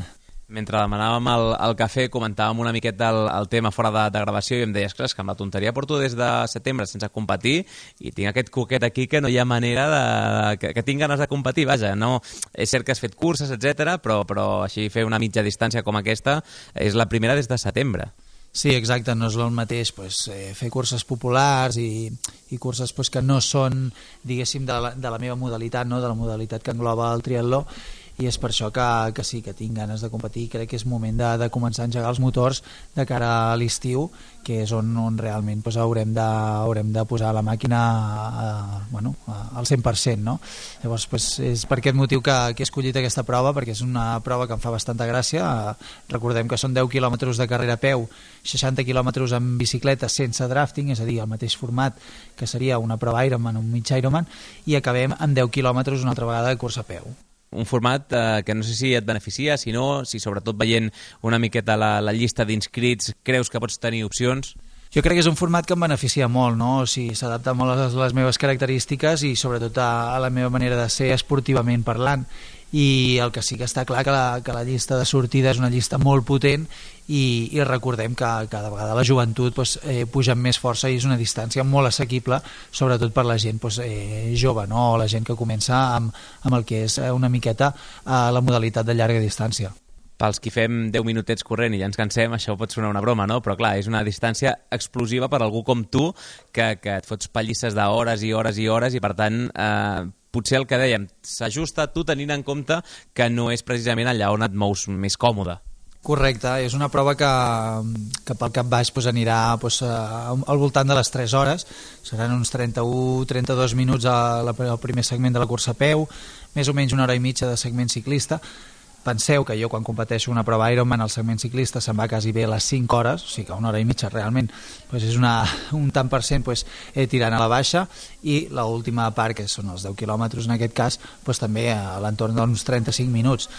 Mentre demanàvem el, el cafè, comentàvem una miqueta el, el tema fora de, de gravació i em deies, clar, que amb la tonteria porto des de setembre sense competir i tinc aquest coquet aquí que no hi ha manera de, que, que tinc ganes de competir, vaja, no, és cert que has fet curses, etcètera, però, però així fer una mitja distància com aquesta és la primera des de setembre. Sí, exacte, no és el mateix pues, eh, fer curses populars i, i curses pues, que no són, diguéssim, de la, de la meva modalitat, no? De la modalitat que engloba el triatló, i és per això que, que sí, que tinc ganes de competir. Crec que és moment de, de començar a engegar els motors de cara a l'estiu, que és on, on realment pues, haurem, de, haurem de posar la màquina a, bueno, a, al cent per cent, no? Llavors pues, és per aquest motiu que, que he escollit aquesta prova, perquè és una prova que em fa bastanta gràcia. Recordem que són deu quilòmetres de carrera a peu, seixanta quilòmetres en bicicleta sense drafting, és a dir, el mateix format que seria una prova Ironman o un mig Ironman, i acabem amb deu quilòmetres una altra vegada de cursa a peu. Un format eh, que no sé si et beneficia, si no, si sobretot veient una miqueta la, la llista d'inscrits creus que pots tenir opcions? Jo crec que és un format que em beneficia molt, no? O sigui, s'adapta molt a les, les meves característiques i sobretot a, a la meva manera de ser esportivament parlant. I el que sí que està clar que la, que la llista de sortida és una llista molt potent i, i recordem que cada vegada la joventut pues, eh, puja amb més força i és una distància molt assequible, sobretot per la gent pues, eh, jove, no? O la gent que comença amb, amb el que és una miqueta eh, la modalitat de llarga distància. Pels qui fem deu minutets corrent i ja ens cansem, això pot sonar una broma, no? Però clar, és una distància explosiva per algú com tu, que, que et fots pallisses d'hores i hores i hores i per tant eh, potser el que dèiem s'ajusta tu tenint en compte que no és precisament allà on et mous més còmode. Correcte, és una prova que, que pel cap baix pues, anirà pues, al voltant de les tres hores, seran uns trenta-u a trenta-dos minuts al primer segment de la cursa a peu, més o menys una hora i mitja de segment ciclista. Penseu que jo quan competeixo una prova Ironman el segment ciclista se'n va quasi bé a les cinc hores, o sigui que una hora i mitja realment pues és una, un tant per cent pues, eh, tirant a la baixa, i l'última part, que són els deu quilòmetres en aquest cas, pues, també a l'entorn d'uns trenta-cinc minuts.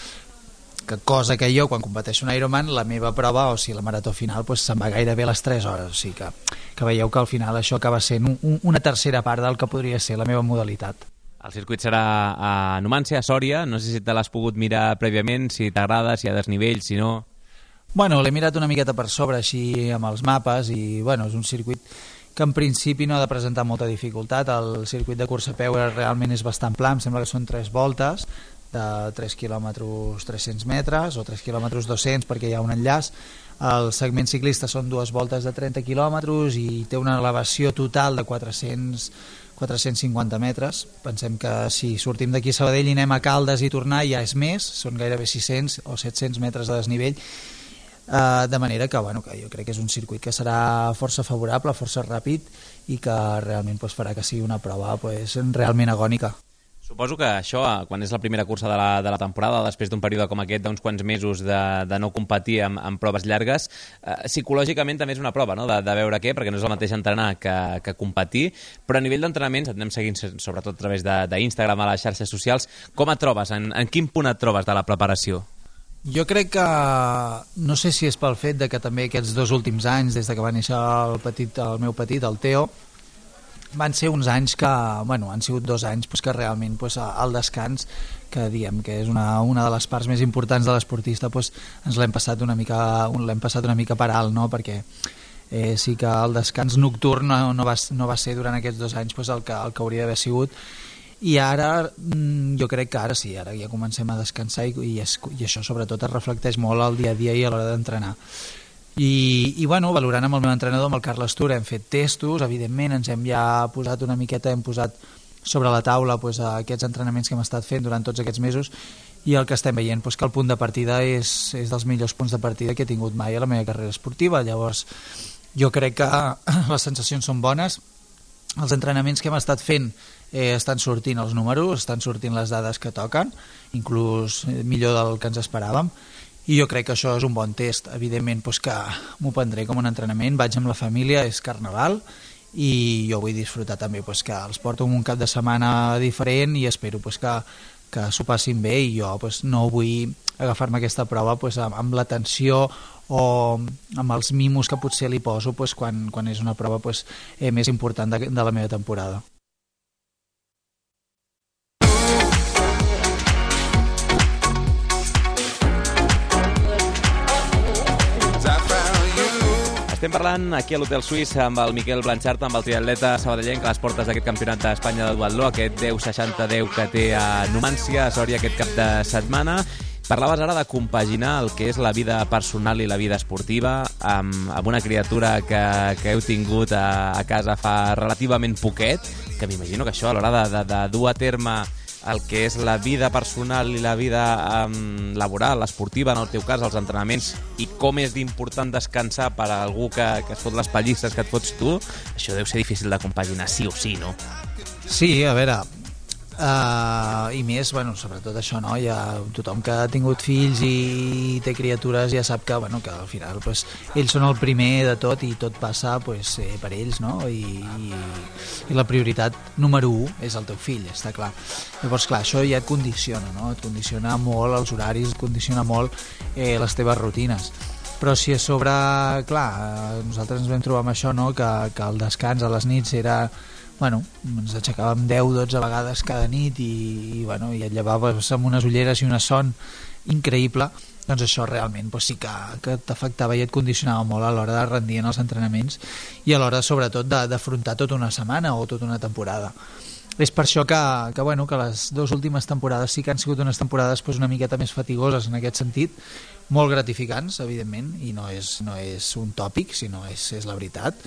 Que cosa que jo quan competeixo un Ironman la meva prova, o sigui la marató final pues, se'n va gairebé a les tres hores, o sigui que, que veieu que al final això acaba sent un, un, una tercera part del que podria ser la meva modalitat. El circuit serà a Numància, a Sòria. No sé si te l'has pogut mirar prèviament, si t'agrada, si hi ha desnivell, si no... Bueno, l'he mirat una miqueta per sobre, així amb els mapes, i bueno, és un circuit que en principi no ha de presentar molta dificultat. El circuit de cursa a peu realment és bastant pla, em sembla que són tres voltes de tres quilòmetres tres-cents metres o tres quilòmetres dos-cents perquè hi ha un enllaç. El segment ciclista són dues voltes de trenta quilòmetres i té una elevació total de quatre-cents quatre-cents cinquanta metres. Pensem que si sortim d'aquí a Sabadell i anem a Caldes i tornar ja és més, són gairebé sis-cents o set-cents metres de desnivell, uh, de manera que, bueno, que jo crec que és un circuit que serà força favorable, força ràpid i que realment pues, farà que sigui una prova pues, realment agònica. Suposo que això, quan és la primera cursa de la, de la temporada, després d'un període com aquest, d'uns quants mesos de, de no competir en, en proves llargues, eh, psicològicament també és una prova, no?, de, de veure què, perquè no és el mateix entrenar que, que competir, però a nivell d'entrenaments, et anem seguint sobretot a través d'Instagram, a les xarxes socials, com et trobes? En, en quin punt et trobes de la preparació? Jo crec que, no sé si és pel fet de que també aquests dos últims anys, des de que va néixer el, petit, el meu petit, el Teo, van ser uns anys que, bueno, han sigut dos anys pues, que realment pues, el descans, que diem que és una, una de les parts més importants de l'esportista, pues, ens l'hem passat una mica l'hem passat una mica per alt, no? Perquè eh, sí que el descans nocturn no, no, va, no va ser durant aquests dos anys pues, el, que, el que hauria d'haver sigut, i ara jo crec que ara sí, ara ja comencem a descansar i, i, es, i això sobretot es reflecteix molt al dia a dia i a l'hora d'entrenar. I, i bueno, valorant amb el meu entrenador, amb el Carles Tura, hem fet testos, evidentment ens hem ja posat una miqueta, hem posat sobre la taula pues, aquests entrenaments que hem estat fent durant tots aquests mesos, i el que estem veient pues, que el punt de partida és, és dels millors punts de partida que he tingut mai a la meva carrera esportiva. Llavors jo crec que les sensacions són bones, els entrenaments que hem estat fent eh, estan sortint els números, estan sortint les dades que toquen, inclús millor del que ens esperàvem, i jo crec que això és un bon test. Evidentment pues, que m'ho prendré com un entrenament, vaig amb la família, és carnaval, i jo vull disfrutar també pues, que els porto un cap de setmana diferent i espero pues, que, que s'ho passin bé, i jo pues, no vull agafar-me aquesta prova pues, amb, amb la tensió o amb els mimos que potser li poso pues, quan, quan és una prova pues, eh, més important de, de la meva temporada. Estem parlant aquí a l'Hotel Suís amb el Miquel Blanchard, amb el triatleta sabadellenc a les portes d'aquest campionat d'Espanya de duatló, aquest deu seixanta deu que té a Numància, a Sòria, aquest cap de setmana. Parlaves ara de compaginar el que és la vida personal i la vida esportiva amb, amb una criatura que, que heu tingut a, a casa fa relativament poquet, que m'imagino que això a l'hora de, de, de dur a terme el que és la vida personal i la vida um, laboral, esportiva, en el teu cas, els entrenaments, i com és d'important descansar per a algú que, que es fot les pallisses que et fots tu, això deu ser difícil de compaginar, sí o sí, no? Sí, a veure, Uh, i més, bueno, sobretot això, no? Ja, tothom que ha tingut fills i té criatures ja sap que, bueno, que al final pues, ells són el primer de tot i tot passa pues, eh, per ells, no? I, i, i la prioritat número u és el teu fill, està clar. Llavors, clar, això ja et condiciona, no? Et condiciona molt els horaris, et condiciona molt eh, les teves rutines. Però si a sobre, clar, nosaltres ens vam trobar amb això, no? que, que el descans a les nits era... Bueno, ens aixecàvem deu dotze vegades cada nit i, i, bueno, i et llevaves amb unes ulleres i una son increïble, doncs això realment pues, sí que, que t'afectava i et condicionava molt a l'hora de rendir en els entrenaments i a l'hora sobretot d'afrontar tota una setmana o tota una temporada. És per això que, que, bueno, que les dues últimes temporades sí que han sigut unes temporades pues, una miqueta més fatigoses en aquest sentit, molt gratificants, evidentment, i no és, no és un tòpic, sinó és, és la veritat.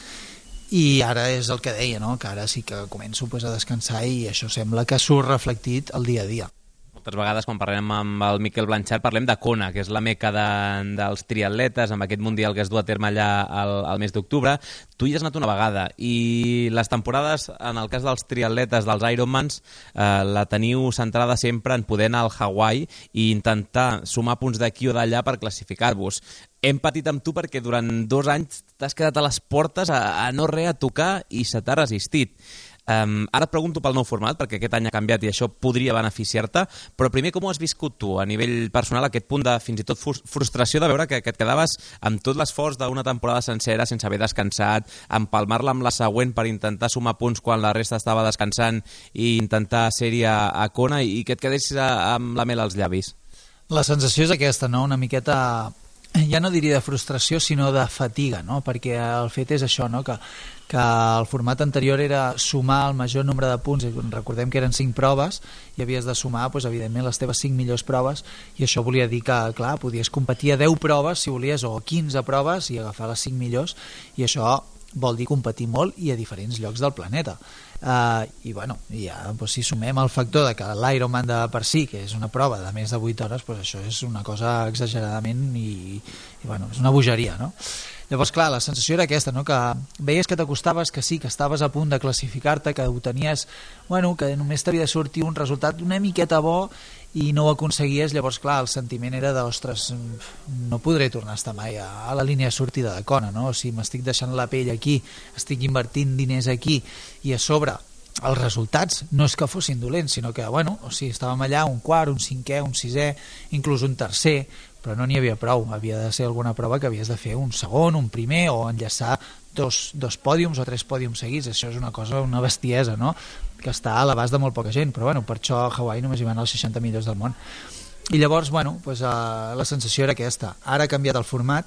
I ara és el que deia, no? Que ara sí que començo pues, a descansar i això sembla que surt reflectit el dia a dia. Moltes vegades quan parlem amb el Miquel Blanchard parlem de Kona, que és la meca de, dels triatletes, amb aquest mundial que es du a terme allà al, al mes d'octubre. Tu hi has anat una vegada i les temporades, en el cas dels triatletes, dels Ironmans, eh, la teniu centrada sempre en poder anar al Hawaii i intentar sumar punts d'aquí o d'allà per classificar-vos. Hem patit amb tu perquè durant dos anys t'has quedat a les portes a, a no res a tocar i se t'ha resistit. Um, ara et pregunto pel nou format, perquè aquest any ha canviat i això podria beneficiar-te, però primer com ho has viscut tu a nivell personal, aquest punt de fins i tot frustració de veure que, que et quedaves amb tot l'esforç d'una temporada sencera sense haver descansat, empalmar-la amb la següent per intentar sumar punts quan la resta estava descansant i intentar ser-hi a, a Kona i que et quedessis a, amb la mel als llavis? La sensació és aquesta, no? Una miqueta, ja no diria de frustració, sinó de fatiga, no? Perquè el fet és això, no? que, que el format anterior era sumar el major nombre de punts, recordem que eren cinc proves i havies de sumar, doncs, evidentment, les teves cinc millors proves, i això volia dir que, clar, podies competir a deu proves, si volies, o a quinze proves i agafar les cinc millors, i això vol dir competir molt i a diferents llocs del planeta. Uh, i bueno, ja, doncs, si sumem el factor de que l'Ironman de per si, que és una prova de més de vuit hores, doncs això és una cosa exageradament i, i bueno, és una bogeria, no? Llavors, clar, la sensació era aquesta, no? Que veies que t'acostaves, que sí, que estaves a punt de classificar-te, que ho tenies, bueno, que només t'havia de sortir un resultat una miqueta bo i no ho aconseguies. Llavors, clar, el sentiment era de, ostres, no podré tornar a estar mai a, a la línia de sortida de Kona, no? O sigui, m'estic deixant la pell aquí, estic invertint diners aquí i a sobre els resultats no és que fossin dolents, sinó que, bueno, o sigui, estàvem allà un quart, un cinquè, un sisè, inclús un tercer, però no n'hi havia prou, havia de ser alguna prova que havies de fer un segon, un primer, o enllaçar dos, dos pòdiums o tres pòdiums seguits. Això és una cosa, una bestiesa, no? Que està a l'abast de molt poca gent, però bueno, per això a Hawaii només hi van els seixanta millors del món. I llavors, bueno, pues, uh, la sensació era aquesta. Ara ha canviat el format,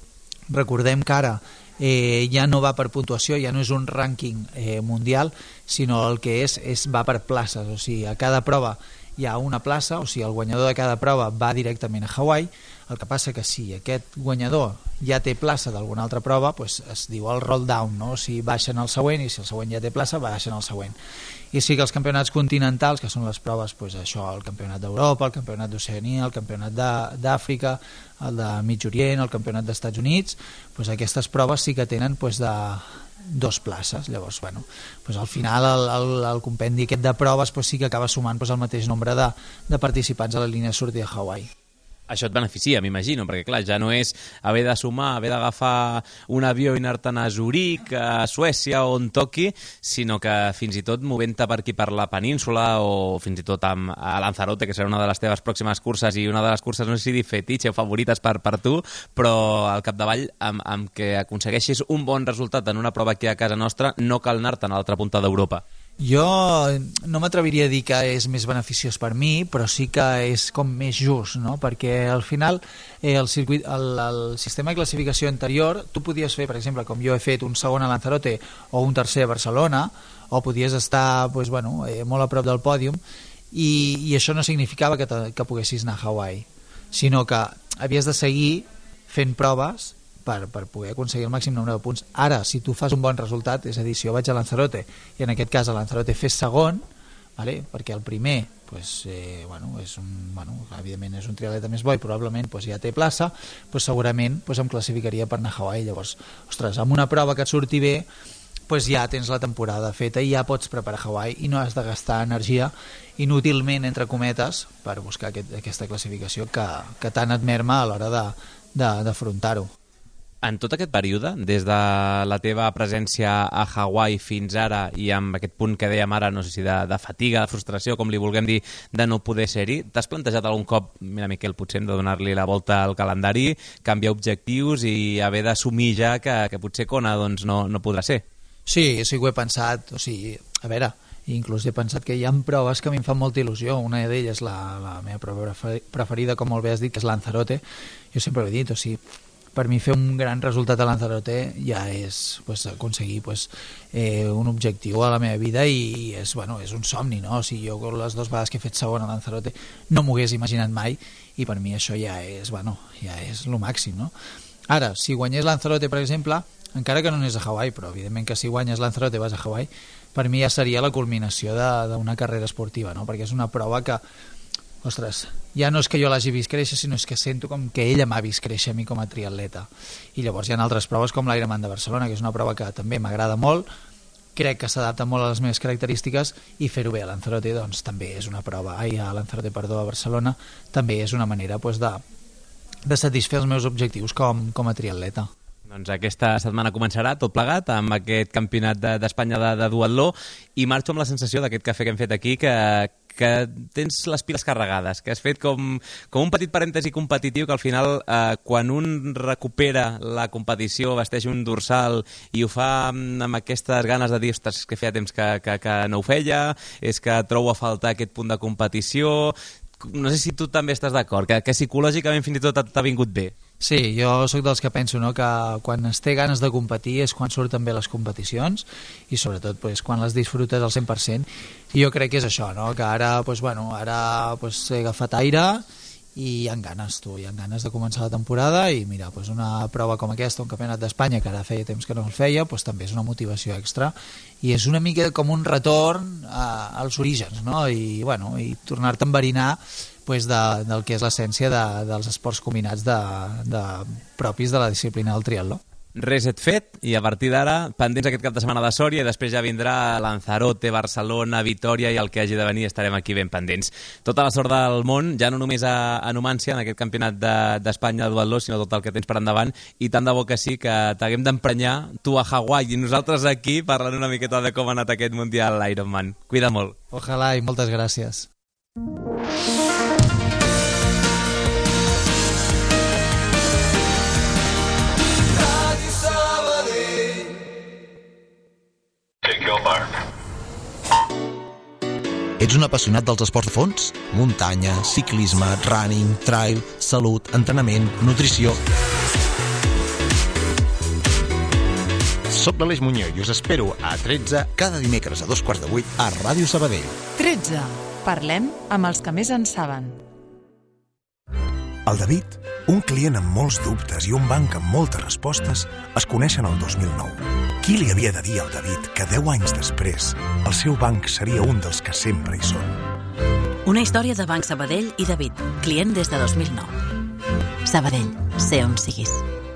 recordem que ara eh, ja no va per puntuació, ja no és un rànquing eh, mundial, sinó el que és, és va per places, o sigui, a cada prova hi ha una plaça, o sigui, el guanyador de cada prova va directament a Hawaii. El que passa que si aquest guanyador ja té plaça d'alguna altra prova, pues es diu el roll down, no? O sigui, baixen al següent, i si el següent ja té plaça, baixen al següent. I sí que els campionats continentals, que són les proves, pues això, el campionat d'Europa, el campionat d'Oceania, el campionat d'Àfrica, el de Mig Orient, el campionat d'Estats Units, pues aquestes proves sí que tenen pues, de dos places. Llavors, bueno, pues al final el, el, el compendi aquest de proves pues sí que acaba sumant pues, el mateix nombre de, de participants a la línia de sortida de Hawaii. Això et beneficia, m'imagino, perquè clar, ja no és haver de sumar, haver d'agafar un avió i anar-te'n a Zuric, a Suècia o on toqui, sinó que fins i tot movent-te per aquí per la península o fins i tot amb, a Lanzarote, que serà una de les teves pròximes curses i una de les curses, no sé si dir fetitxe o favorites per, per tu, però al capdavall, amb, amb que aconsegueixis un bon resultat en una prova aquí a casa nostra, no cal anar-te'n a l'altra punta d'Europa. Jo no m'atreviria a dir que és més beneficiós per mi, però sí que és com més just, no? Perquè al final eh, el, circuit, el, el sistema de classificació anterior, tu podies fer, per exemple, com jo he fet, un segon a Lanzarote o un tercer a Barcelona, o podies estar pues, bueno, eh, molt a prop del pòdium, i, i això no significava que, te, que poguessis anar a Hawaii, sinó que havies de seguir fent proves Per, per poder aconseguir el màxim nombre de punts. Ara, si tu fas un bon resultat, és a dir, si jo vaig a Lanzarote i en aquest cas a Lanzarote fes segon, vale? Perquè el primer pues, eh, bueno, és un, bueno, evidentment és un triatleta més bo i probablement pues, ja té plaça, pues, segurament pues, em classificaria per anar a Hawaii. Llavors, ostres, amb una prova que et surti bé, pues, ja tens la temporada feta i ja pots preparar Hawaii i no has de gastar energia inútilment, entre cometes, per buscar aquest, aquesta classificació que, que tant et merma a l'hora de, de, d'afrontar-ho. En tot aquest període, des de la teva presència a Hawaii fins ara i amb aquest punt que dèiem ara, no sé si de, de fatiga, de frustració, com li vulguem dir, de no poder ser-hi, t'has plantejat algun cop, mira Miquel, potser hem de donar-li la volta al calendari, canviar objectius i haver d'assumir ja que, que potser Kona doncs, no, no podrà ser? Sí, sí que ho he pensat, o sigui, a veure, inclús he pensat que hi ha proves que a mi em fan molta il·lusió, una d'elles la, la meva prova preferida, com molt bé has dit, que és Lanzarote. Jo sempre ho he dit, o sigui, per mi fer un gran resultat a Lanzarote ja és pues, aconseguir pues, eh, un objectiu a la meva vida i és, bueno, és un somni, no? O sigui, jo les dues vegades que he fet segon a Lanzarote no m'ho hagués imaginat mai i per mi això ja és, bueno, ja és lo màxim, no? Ara, si guanyés Lanzarote, per exemple, encara que no anés a Hawaii, però evidentment que si guanyes Lanzarote vas a Hawaii, per mi ja seria la culminació d'una carrera esportiva, no? Perquè és una prova que, ostres, ja no és que jo l'hagi vist créixer, sinó és que sento com que ella m'ha vist créixer a mi com a triatleta. I llavors hi ha altres proves com l'Ironman de Barcelona, que és una prova que també m'agrada molt, crec que s'adapta molt a les meves característiques i fer-ho bé a Lanzarote doncs, també és una prova, ai, a Lanzarote, perdó, a Barcelona, també és una manera pues, de, de satisfer els meus objectius com, com a triatleta. Doncs aquesta setmana començarà tot plegat amb aquest campionat d'Espanya de, de duatló i marxo amb la sensació d'aquest cafè que hem fet aquí que, que tens les piles carregades, que has fet com, com un petit parèntesi competitiu que al final eh, quan un recupera la competició, vesteix un dorsal i ho fa amb, amb aquestes ganes de dir ostres, que feia temps que, que, que no ho feia, és que trobo a faltar aquest punt de competició. No sé si tu també estàs d'acord, que, que psicològicament fins i tot t'ha vingut bé. Sí, jo sóc dels que penso no, que quan es té ganes de competir és quan surten bé les competicions i sobretot pues, quan les disfrutes al cent per cent i jo crec que és això, no? Que ara, pues, bueno, ara pues, he agafat aire i hi ha ganes, tu, hi ha ganes de començar la temporada i mira, pues, una prova com aquesta, un campionat d'Espanya que ara feia temps que no el feia, pues, també és una motivació extra i és una mica com un retorn a, als orígens, no? I, bueno, i tornar-te a enverinar pues, de, del que és l'essència de, dels esports combinats de, de, propis de la disciplina del triatló. Reset fet i a partir d'ara pendents aquest cap de setmana de Sòria i després ja vindrà Lanzarote, Barcelona, Vitòria i el que hagi de venir estarem aquí ben pendents. Tota la sort del món, ja no només a, a Numància en aquest campionat d'Espanya de, de duatló, sinó tot el que tens per endavant i tant de bo que sí que t'haguem d'emprenyar tu a Hawaii i nosaltres aquí parlant una miqueta de com ha anat aquest Mundial Ironman. Cuida molt. Ojalà i moltes gràcies. Ets un apassionat dels esports de fons? Muntanya, ciclisme, running, trail, salut, entrenament, nutrició... Soc l'Aleix Muñoz i us espero a tretze cada dimecres a dos quarts de vuit a Ràdio Sabadell. tretze. Parlem amb els que més en saben. El David, un client amb molts dubtes i un banc amb moltes respostes, es coneixen el dos mil nou. Qui li havia de dir al David que deu anys després el seu banc seria un dels que sempre hi són? Una història de Banc Sabadell i David, client des de dos mil nou. Sabadell, sé on siguis.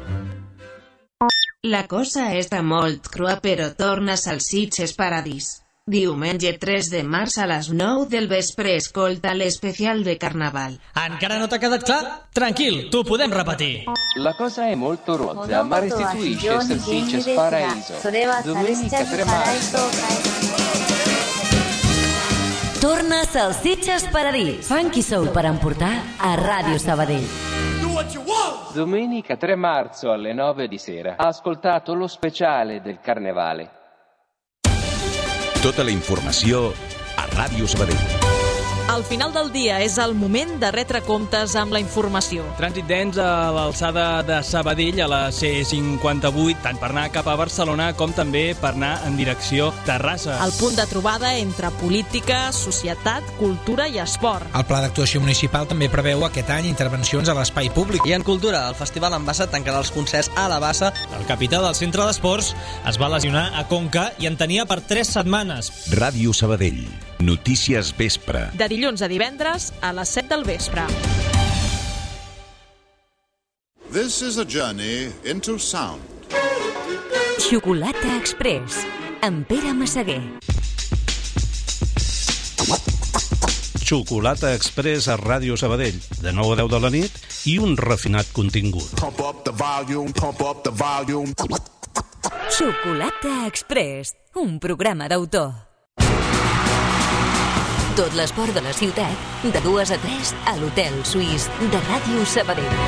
La cosa està molt crua, però torna Salsitxes Paradís. Diumenge tres de març a les nou del vespre escolta l'especial de Carnaval. Encara no t'ha quedat clar? Tranquil, t'ho podem repetir. La cosa è molto rozza, ma restituisce Salsicces Paraiso. Domenica tre marzo. Torna Salsitxes Paradís. Funky Soul per emportar a Ràdio Sabadell. Domenica tre marzo alle nove di sera. Ha ascoltato lo speciale del Carnevale. Tota la informació a Ràdio Sabadell. Al final del dia és el moment de retre comptes amb la informació. Trànsit dens a l'alçada de Sabadell a la C cinquanta-vuit, tant per anar cap a Barcelona com també per anar en direcció Terrassa. El punt de trobada entre política, societat, cultura i esport. El pla d'actuació municipal també preveu aquest any intervencions a l'espai públic. I en cultura, el Festival en Bassa tancarà els concerts a la Bassa. El capità del centre d'esports es va lesionar a Conca i en tenia per tres setmanes. Ràdio Sabadell. Notícies vespre. De dilluns a divendres a les set del vespre. This is a journey into sound. Xocolata Express, amb Pere Massaguer. Xocolata Express a Ràdio Sabadell, de nou a deu de la nit, i un refinat contingut. Pump up the volume, pump up the volume. Xocolata Express, un programa d'autor. Tot l'esport de la ciutat, de dues a tres, a l'Hotel Suís de Ràdio Sabadell.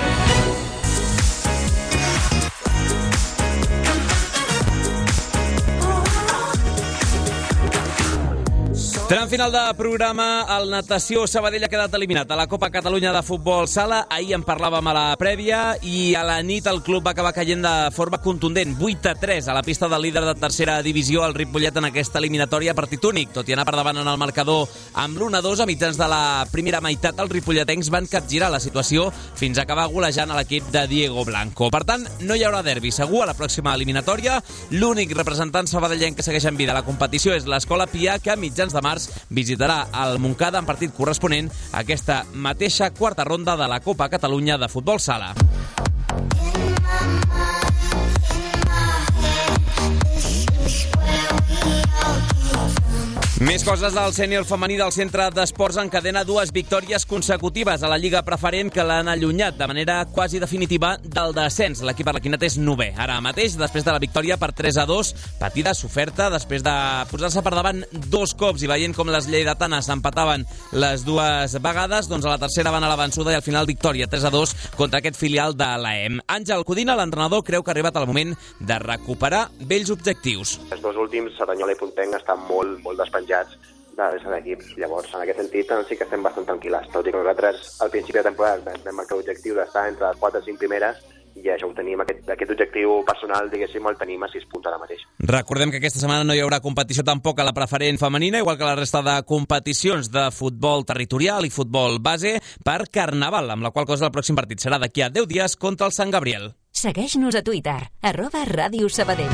Tram final de programa, el Natació Sabadell ha quedat eliminat a la Copa Catalunya de Futbol Sala. Ahir en parlàvem a la prèvia i a la nit el club va acabar caient de forma contundent, vuit a tres a la pista del líder de tercera divisió, el Ripollet, en aquesta eliminatòria partit únic. Tot i anar per davant en el marcador amb l'u a dos, a mitjans de la primera meitat els ripolletens van capgirar la situació fins a acabar golejant a l'equip de Diego Blanco. Per tant, no hi haurà derbi segur a la pròxima eliminatòria. L'únic representant sabadellenc que segueix en vida a la competició és l'Escola Pià, que a mitjans de març visitarà el Montcada en partit corresponent a aquesta mateixa quarta ronda de la Copa Catalunya de Futbol Sala. Més coses del sènior femení del centre d'esports. Encadena dues victòries consecutives a la Lliga Preferent que l'han allunyat de manera quasi definitiva del descens. L'equip arlequinat és novè. Ara mateix, després de la victòria per tres a dos, patida, s'oferta, després de posar-se per davant dos cops i veient com les lleidatanes s'empataven les dues vegades, doncs a la tercera van a la vençuda i al final victòria tres a dos contra aquest filial de l'A E M. Àngel Codina, l'entrenador, creu que ha arribat el moment de recuperar vells objectius. Els dos últims, Cerdanyola i Fontenc, estan molt, molt despenjats de l'equip. Llavors, en aquest sentit, sí que estem bastant tranquil·les. Tot i que nosaltres, al principi de temporada, vam marcar l'objectiu d'estar entre les quatre o cinc primeres i això ho tenim, aquest, aquest objectiu personal, diguéssim, el tenim a sis punts ara mateix. Recordem que aquesta setmana no hi haurà competició tampoc a la preferent femenina, igual que la resta de competicions de futbol territorial i futbol base per Carnaval, amb la qual cosa el pròxim partit serà d'aquí a deu dies contra el Sant Gabriel. Segueix-nos a Twitter, arroba Ràdio Sabadell.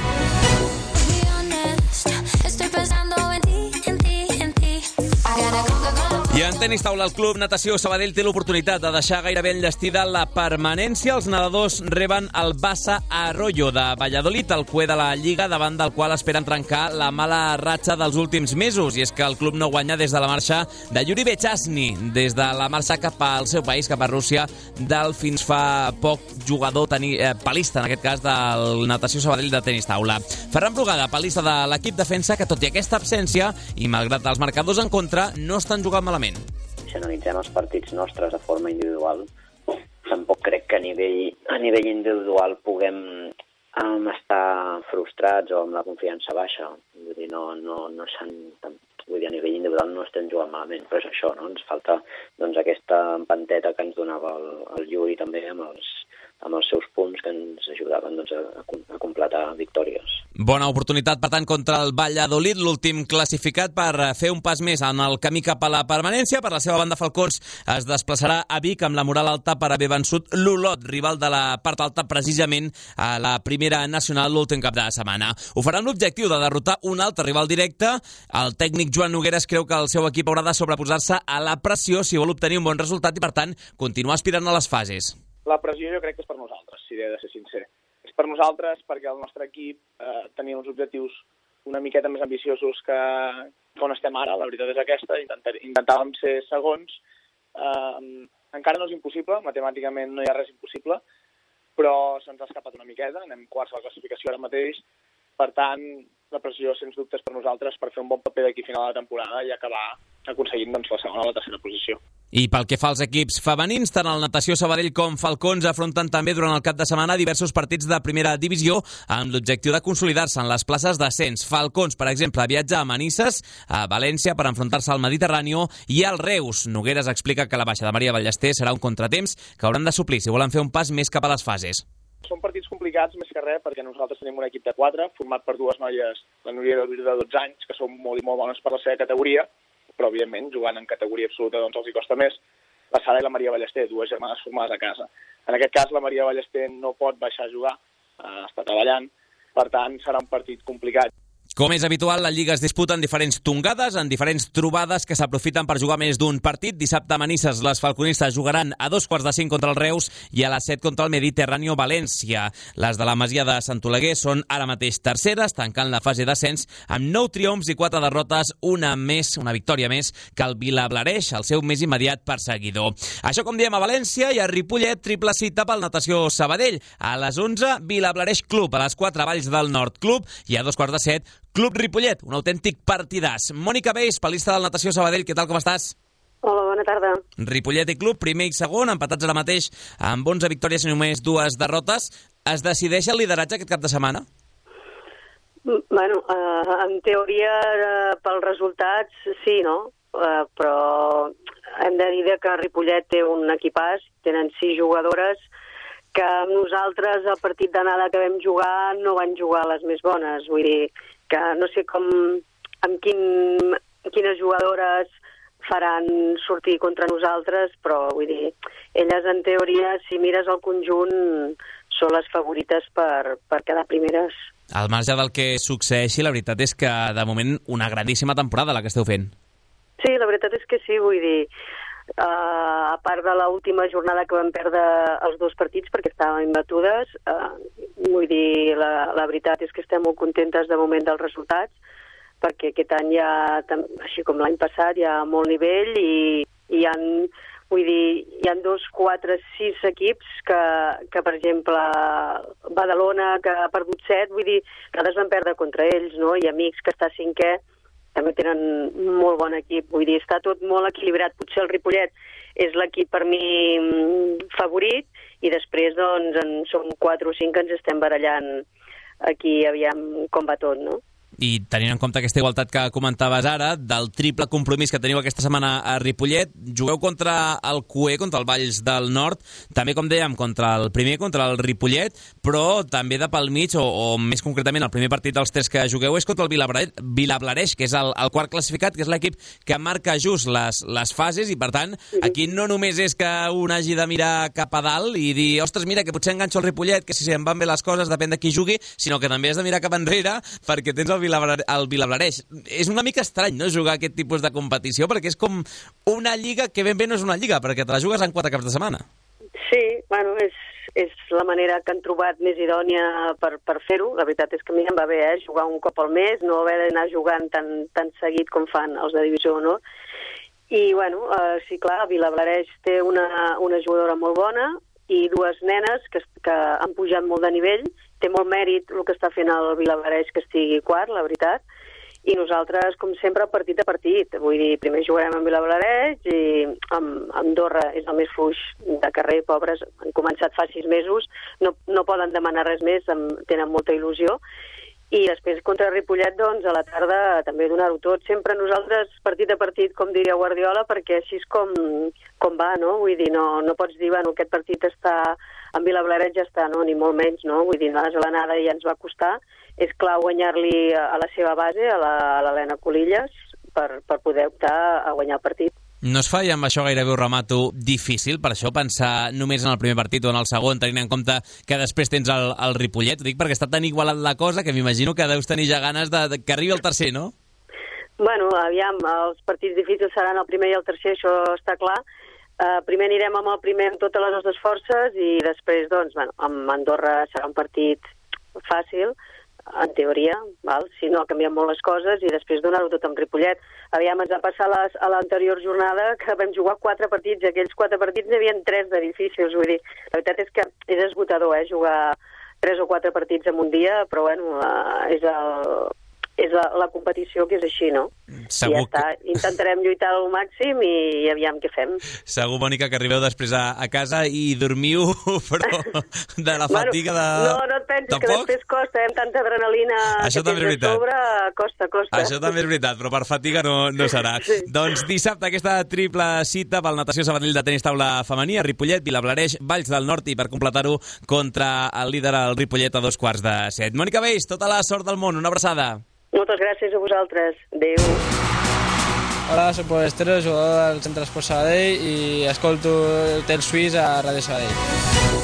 I en tenis taula, el Club Natació Sabadell té l'oportunitat de deixar gairebé enllestida la permanència. Els nedadors reben el Bassa Arroyo de Valladolid, el cué de la Lliga, davant del qual esperen trencar la mala ratxa dels últims mesos. I és que el club no guanya des de la marxa de Yuri Bechasny, des de la marxa cap al seu país, cap a Rússia, del fins fa poc jugador teni, eh, palista, en aquest cas, del Natació Sabadell de tenis taula. Ferran Brugada, palista de l'equip, defensa que tot i aquesta absència, i malgrat els marcadors en contra, no estan jugant malament. Si analitzem els partits nostres de forma individual, tampoc crec que a nivell, a nivell individual puguem um, estar frustrats o amb la confiança baixa. Vull dir, no, no, no s'han, vull dir, a nivell individual no estem jugant malament, però és això, no? Ens falta doncs, aquesta empanteta que ens donava el, el Yuri també amb els, amb els seus punts que ens ajudaven doncs, a, a completar victòries. Bona oportunitat, per tant, contra el Valladolid, l'últim classificat, per fer un pas més en el camí cap a la permanència. Per la seva banda, Falcons es desplaçarà a Vic amb la moral alta per haver vençut l'Olot, rival de la part alta, precisament a la primera nacional l'últim cap de setmana. Ho farà amb l'objectiu de derrotar un altre rival directe. El tècnic Joan Nogueres creu que el seu equip haurà de sobreposar-se a la pressió si vol obtenir un bon resultat i, per tant, continuar aspirant a les fases. La pressió jo crec que és per nosaltres, si he de ser sincer. És per nosaltres perquè el nostre equip eh, tenia uns objectius una miqueta més ambiciosos que, que on estem ara. La veritat és aquesta, Intentar, intentàvem ser segons. Eh, encara no és impossible, matemàticament no hi ha res impossible, però se'ns ha escapat una miqueta, anem quarts a la classificació ara mateix. Per tant, la pressió, sens dubtes, per nosaltres per fer un bon paper d'aquí a final de la temporada i acabar aconseguint doncs, la segona o la tercera posició. I pel que fa als equips femenins, tant el Natació Sabadell com Falcons afronten també durant el cap de setmana diversos partits de primera divisió amb l'objectiu de consolidar-se en les places d'ascens. Falcons, per exemple, viatja a Manises, a València, per enfrontar-se al Mediterrani i al Reus. Nogueres explica que la baixa de Maria Ballester serà un contratemps que hauran de suplir si volen fer un pas més cap a les fases. Són partits complicats més que res perquè nosaltres tenim un equip de quatre format per dues noies, la Núria de dotze anys, que són molt i molt bones per la seva categoria, però evidentment jugant en categoria absoluta doncs els hi costa més. La Sara i la Maria Ballester, dues germanes formades a casa. En aquest cas la Maria Ballester no pot baixar a jugar, eh, està treballant, per tant serà un partit complicat. Com és habitual, la Lliga es disputa en diferents tongades, en diferents trobades que s'aprofiten per jugar més d'un partit. Dissabte a Manises les falconistes jugaran a dos quarts de cinc contra el Reus i a les set contra el Mediterrani València. Les de la Masia de Sant Oleguer són ara mateix terceres, tancant la fase d'ascens amb nou triomfs i quatre derrotes, una més, una victòria més que el Vilablareix, el seu més immediat perseguidor. Això, com diem, a València i a Ripollet, triple cita pel Natació Sabadell. A les onze, Vilablareix Club, a les quatre, Valls del Nord Club i a dos quarts de set, Club Ripollet, un autèntic partidàs. Mònica Beis, palista del Natació Sabadell, què tal, com estàs? Hola, bona tarda. Ripollet i Club, primer i segon, empatats ara mateix amb onze victòries i només dues derrotes. Es decideix el lideratge aquest cap de setmana? Bueno, eh, en teoria, eh, pels resultats, sí, no? Eh, però hem de dir que Ripollet té un equipàs, tenen sis jugadores, que amb nosaltres el partit d'anada que vam jugar no van jugar les més bones. Vull dir que no sé com, amb quin, quines jugadores faran sortir contra nosaltres, però vull dir, elles en teoria, si mires el conjunt, són les favorites per, per quedar primeres. Al marge del que succeeixi, la veritat és que de moment una grandíssima temporada la que esteu fent. Sí, la veritat és que sí, vull dir, Uh, a part de l'última jornada que vam perdre els dos partits perquè estàvem imbatudes, uh, vull dir, la, la veritat és que estem molt contentes de moment dels resultats, perquè aquest any hi ha, així com l'any passat, hi ha molt nivell i, i hi ha, vull dir, hi ha dos, quatre, sis equips que, que, per exemple, Badalona, que ha perdut set, vull dir, nosaltres vam perdre contra ells, no? I Amics, que està cinquè, també tenen molt bon equip, vull dir, està tot molt equilibrat. Potser el Ripollet és l'equip per mi favorit i després doncs en som quatre o cinc que ens estem barallant aquí, aviam com va tot, no? I tenint en compte aquesta igualtat que comentaves ara, del triple compromís que teniu aquesta setmana a Ripollet, jugueu contra el Cué, contra el Valls del Nord, també, com dèiem, contra el primer, contra el Ripollet, però també de pel mig, o, o més concretament el primer partit dels tres que jugueu és contra el Vilablareix, que és el, el quart classificat, que és l'equip que marca just les, les fases, i per tant, aquí no només és que un hagi de mirar cap a dalt i dir, ostres, mira, que potser enganxo el Ripollet, que si em van bé les coses depèn de qui jugui, sinó que també has de mirar cap enrere perquè tens el el Vilablareix. És una mica estrany, no?, jugar aquest tipus de competició, perquè és com una lliga que ben bé no és una lliga, perquè te la jugues en quatre caps de setmana. Sí, bueno, és, és la manera que han trobat més idònia per, per fer-ho. La veritat és que a mi em va bé, eh, jugar un cop al mes, no haver d'anar jugant tan, tan seguit com fan els de divisió honor. I, bueno, eh, sí, clar, Vilablareix té una, una jugadora molt bona i dues nenes que, que han pujat molt de nivell. Té molt mèrit el que està fent el Vilablareix que estigui quart, la veritat, i nosaltres, com sempre, partit a partit. Vull dir, primer jugarem amb Vilablareix i amb Andorra és el més fluix de carrer, pobres, han començat fa sis mesos, no, no poden demanar res més, tenen molta il·lusió, i després contra Ripollet, doncs, a la tarda també donar-ho tot. Sempre nosaltres, partit a partit, com diria Guardiola, perquè així és com, com va, no? Vull dir, no, no pots dir, bueno, aquest partit està amb Vilablareix ja està, no? Ni molt menys, no? Vull dir, a l'anada ja ens va costar. És clar guanyar-li a la seva base, a l'Helena Colilles, per, per poder optar a guanyar el partit. No es fa, i amb això gairebé ho remato, difícil, per això, pensar només en el primer partit o en el segon, tenint en compte que després tens el, el Ripollet? Ho dic perquè està tan igualat la cosa que m'imagino que deus tenir ja ganes de, de que arribi el tercer, no? Bueno, aviam, els partits difícils seran el primer i el tercer, això està clar. Uh, primer anirem amb el primer amb totes les nostres forces i després, doncs, bueno, amb Andorra serà un partit fàcil, en teoria, val? Si no, canviem molt les coses i després donar-ho tot amb Ripollet. Aviam, ens va passar les, a l'anterior jornada que vam jugar quatre partits, i aquells quatre partits n'hi havia tres de difícils, vull dir, la veritat és que és esgotador, eh, jugar tres o quatre partits en un dia, però bueno, uh, és el, és la, la competició que és així, no? Segur I ja està. Intentarem lluitar al màxim i, i aviam què fem. Segur, Mònica, que arribeu després a, a casa i dormiu, però de la fatiga de... Bueno, no, no et pensis Tampoc? que després costa, eh? Amb tanta adrenalina Això que també és tens a sobre, costa, costa. Això també és veritat, però per fatiga no, no serà. Sí. Doncs dissabte aquesta triple cita pel Natació Sabadell de tenis taula femení a Ripollet, Vilablareix, Valls del Nord i per completar-ho contra el líder el Ripollet a dos quarts de set. Mònica Bells, tota la sort del món, una abraçada. Moltes gràcies a vosaltres. Adéu. Hola, soc Pol Estero, jugador del Centre Esport Sabadell i escolto el Tel Suís a Ràdio Sabadell.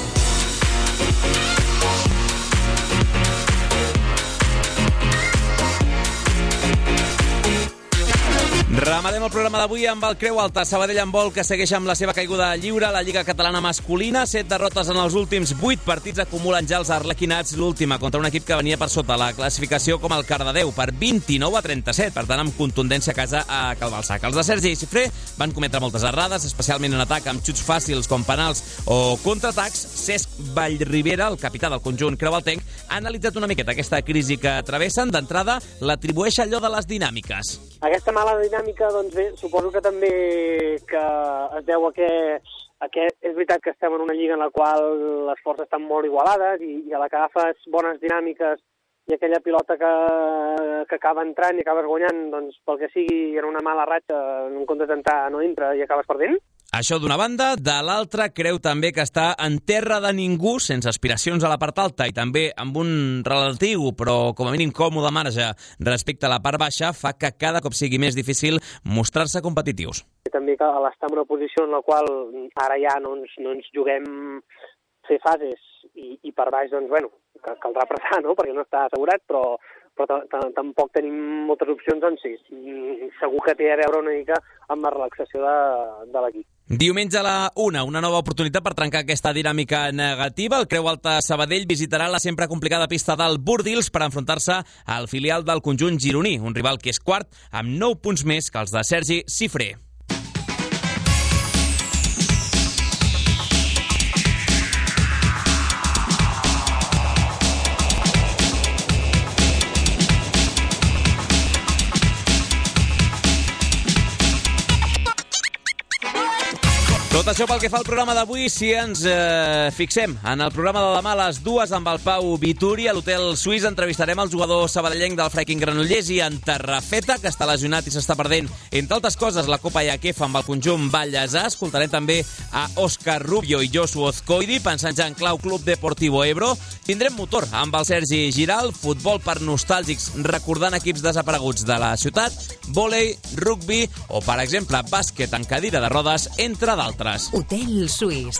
Rematem el programa d'avui amb el Creu Alta Sabadell Handbol, que segueix amb la seva caiguda lliure a la Lliga Catalana Masculina. Set derrotes en els últims vuit partits, acumulen ja els arlequinats, l'última contra un equip que venia per sota la classificació com el Cardedeu, per vint-i-nou a trenta-set, per tant amb contundència a casa a Calbalsac. Els de Sergi i Xifré van cometre moltes errades, especialment en atac amb xuts fàcils com penals o contraatacs. Cesc Vallribera, el capità del conjunt creualtenc, ha analitzat una miqueta aquesta crisi que travessen. D'entrada, l'atribueix allò de les dinàmiques. Aquesta mala dinàmica, doncs bé, suposo que també que es deu a que, a que és veritat que estem en una lliga en la qual les forces estan molt igualades i, i a la que agafes bones dinàmiques i aquella pilota que, que acaba entrant i acabes guanyant, doncs pel que sigui en una mala ratxa, en comptes d'entrar no entra i acabes perdent. Això d'una banda, de l'altra creu també que està en terra de ningú, sense aspiracions a la part alta i també amb un relatiu, però com a mínim còmode marge respecte a la part baixa, fa que cada cop sigui més difícil mostrar-se competitius. També que l'estar en una posició en la qual ara ja no ens, no ens juguem fer fases i, i per baix, doncs, bueno, caldrà apretar, no?, perquè no està assegurat, però però tampoc tenim moltes opcions, doncs sí, segur que té a veure una mica amb la relaxació de, de l'equip. Diumenge a la una, una nova oportunitat per trencar aquesta dinàmica negativa. El Creu Alta Sabadell visitarà la sempre complicada pista del Bordils per enfrontar-se al filial del conjunt gironí, un rival que és quart amb nou punts més que els de Sergi Xifré. Tot això pel que fa al programa d'avui. Si ens eh, fixem en el programa de demà a les dues amb el Pau Vituri a l'Hotel Suís, entrevistarem el jugador sabadellenc del Freiking Granollers i en Terrafeta, que està lesionat i s'està perdent, entre altres coses, la Copa I A K F amb el conjunt Vallèsà. Escoltarem també a Òscar Rubio i Josu Ozcoidi, pensant ja en clau Club Deportivo Ebro. Tindrem motor amb el Sergi Giral, futbol per nostàlgics recordant equips desapareguts de la ciutat, vòlei, rugbi o, per exemple, bàsquet en cadira de rodes, entre d'altres. Hotel Suís.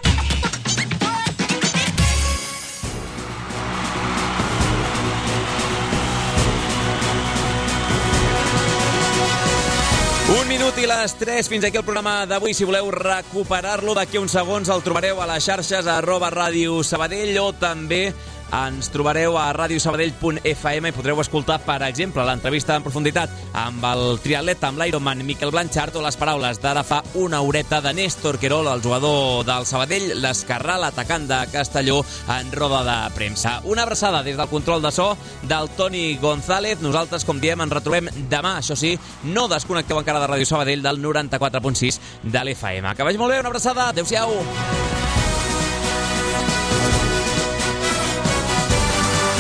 Un minut i les tres. Fins aquí el programa d'avui. Si voleu recuperar-lo d'aquí uns segons, el trobareu a les xarxes a arroba Ràdio Sabadell o també ens trobareu a radiosabadell punt f m i podreu escoltar, per exemple, l'entrevista en profunditat amb el triatlet, amb l'Ironman Miquel Blanchard, o les paraules d'ara fa una horeta de Néstor Querol, el jugador del Sabadell, l'Escarrà, l'atacant de Castelló, en roda de premsa. Una abraçada des del control de so del Toni González. Nosaltres, com diem, ens retrobem demà. Això sí, no desconnecteu encara de Ràdio Sabadell del noranta-quatre punt sis de l'F M. Que vagi molt bé, una abraçada. Adéu-siau.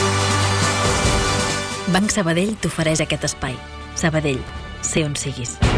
Banc Sabadell t'ofereix aquest espai. Sabadell, sé on siguis.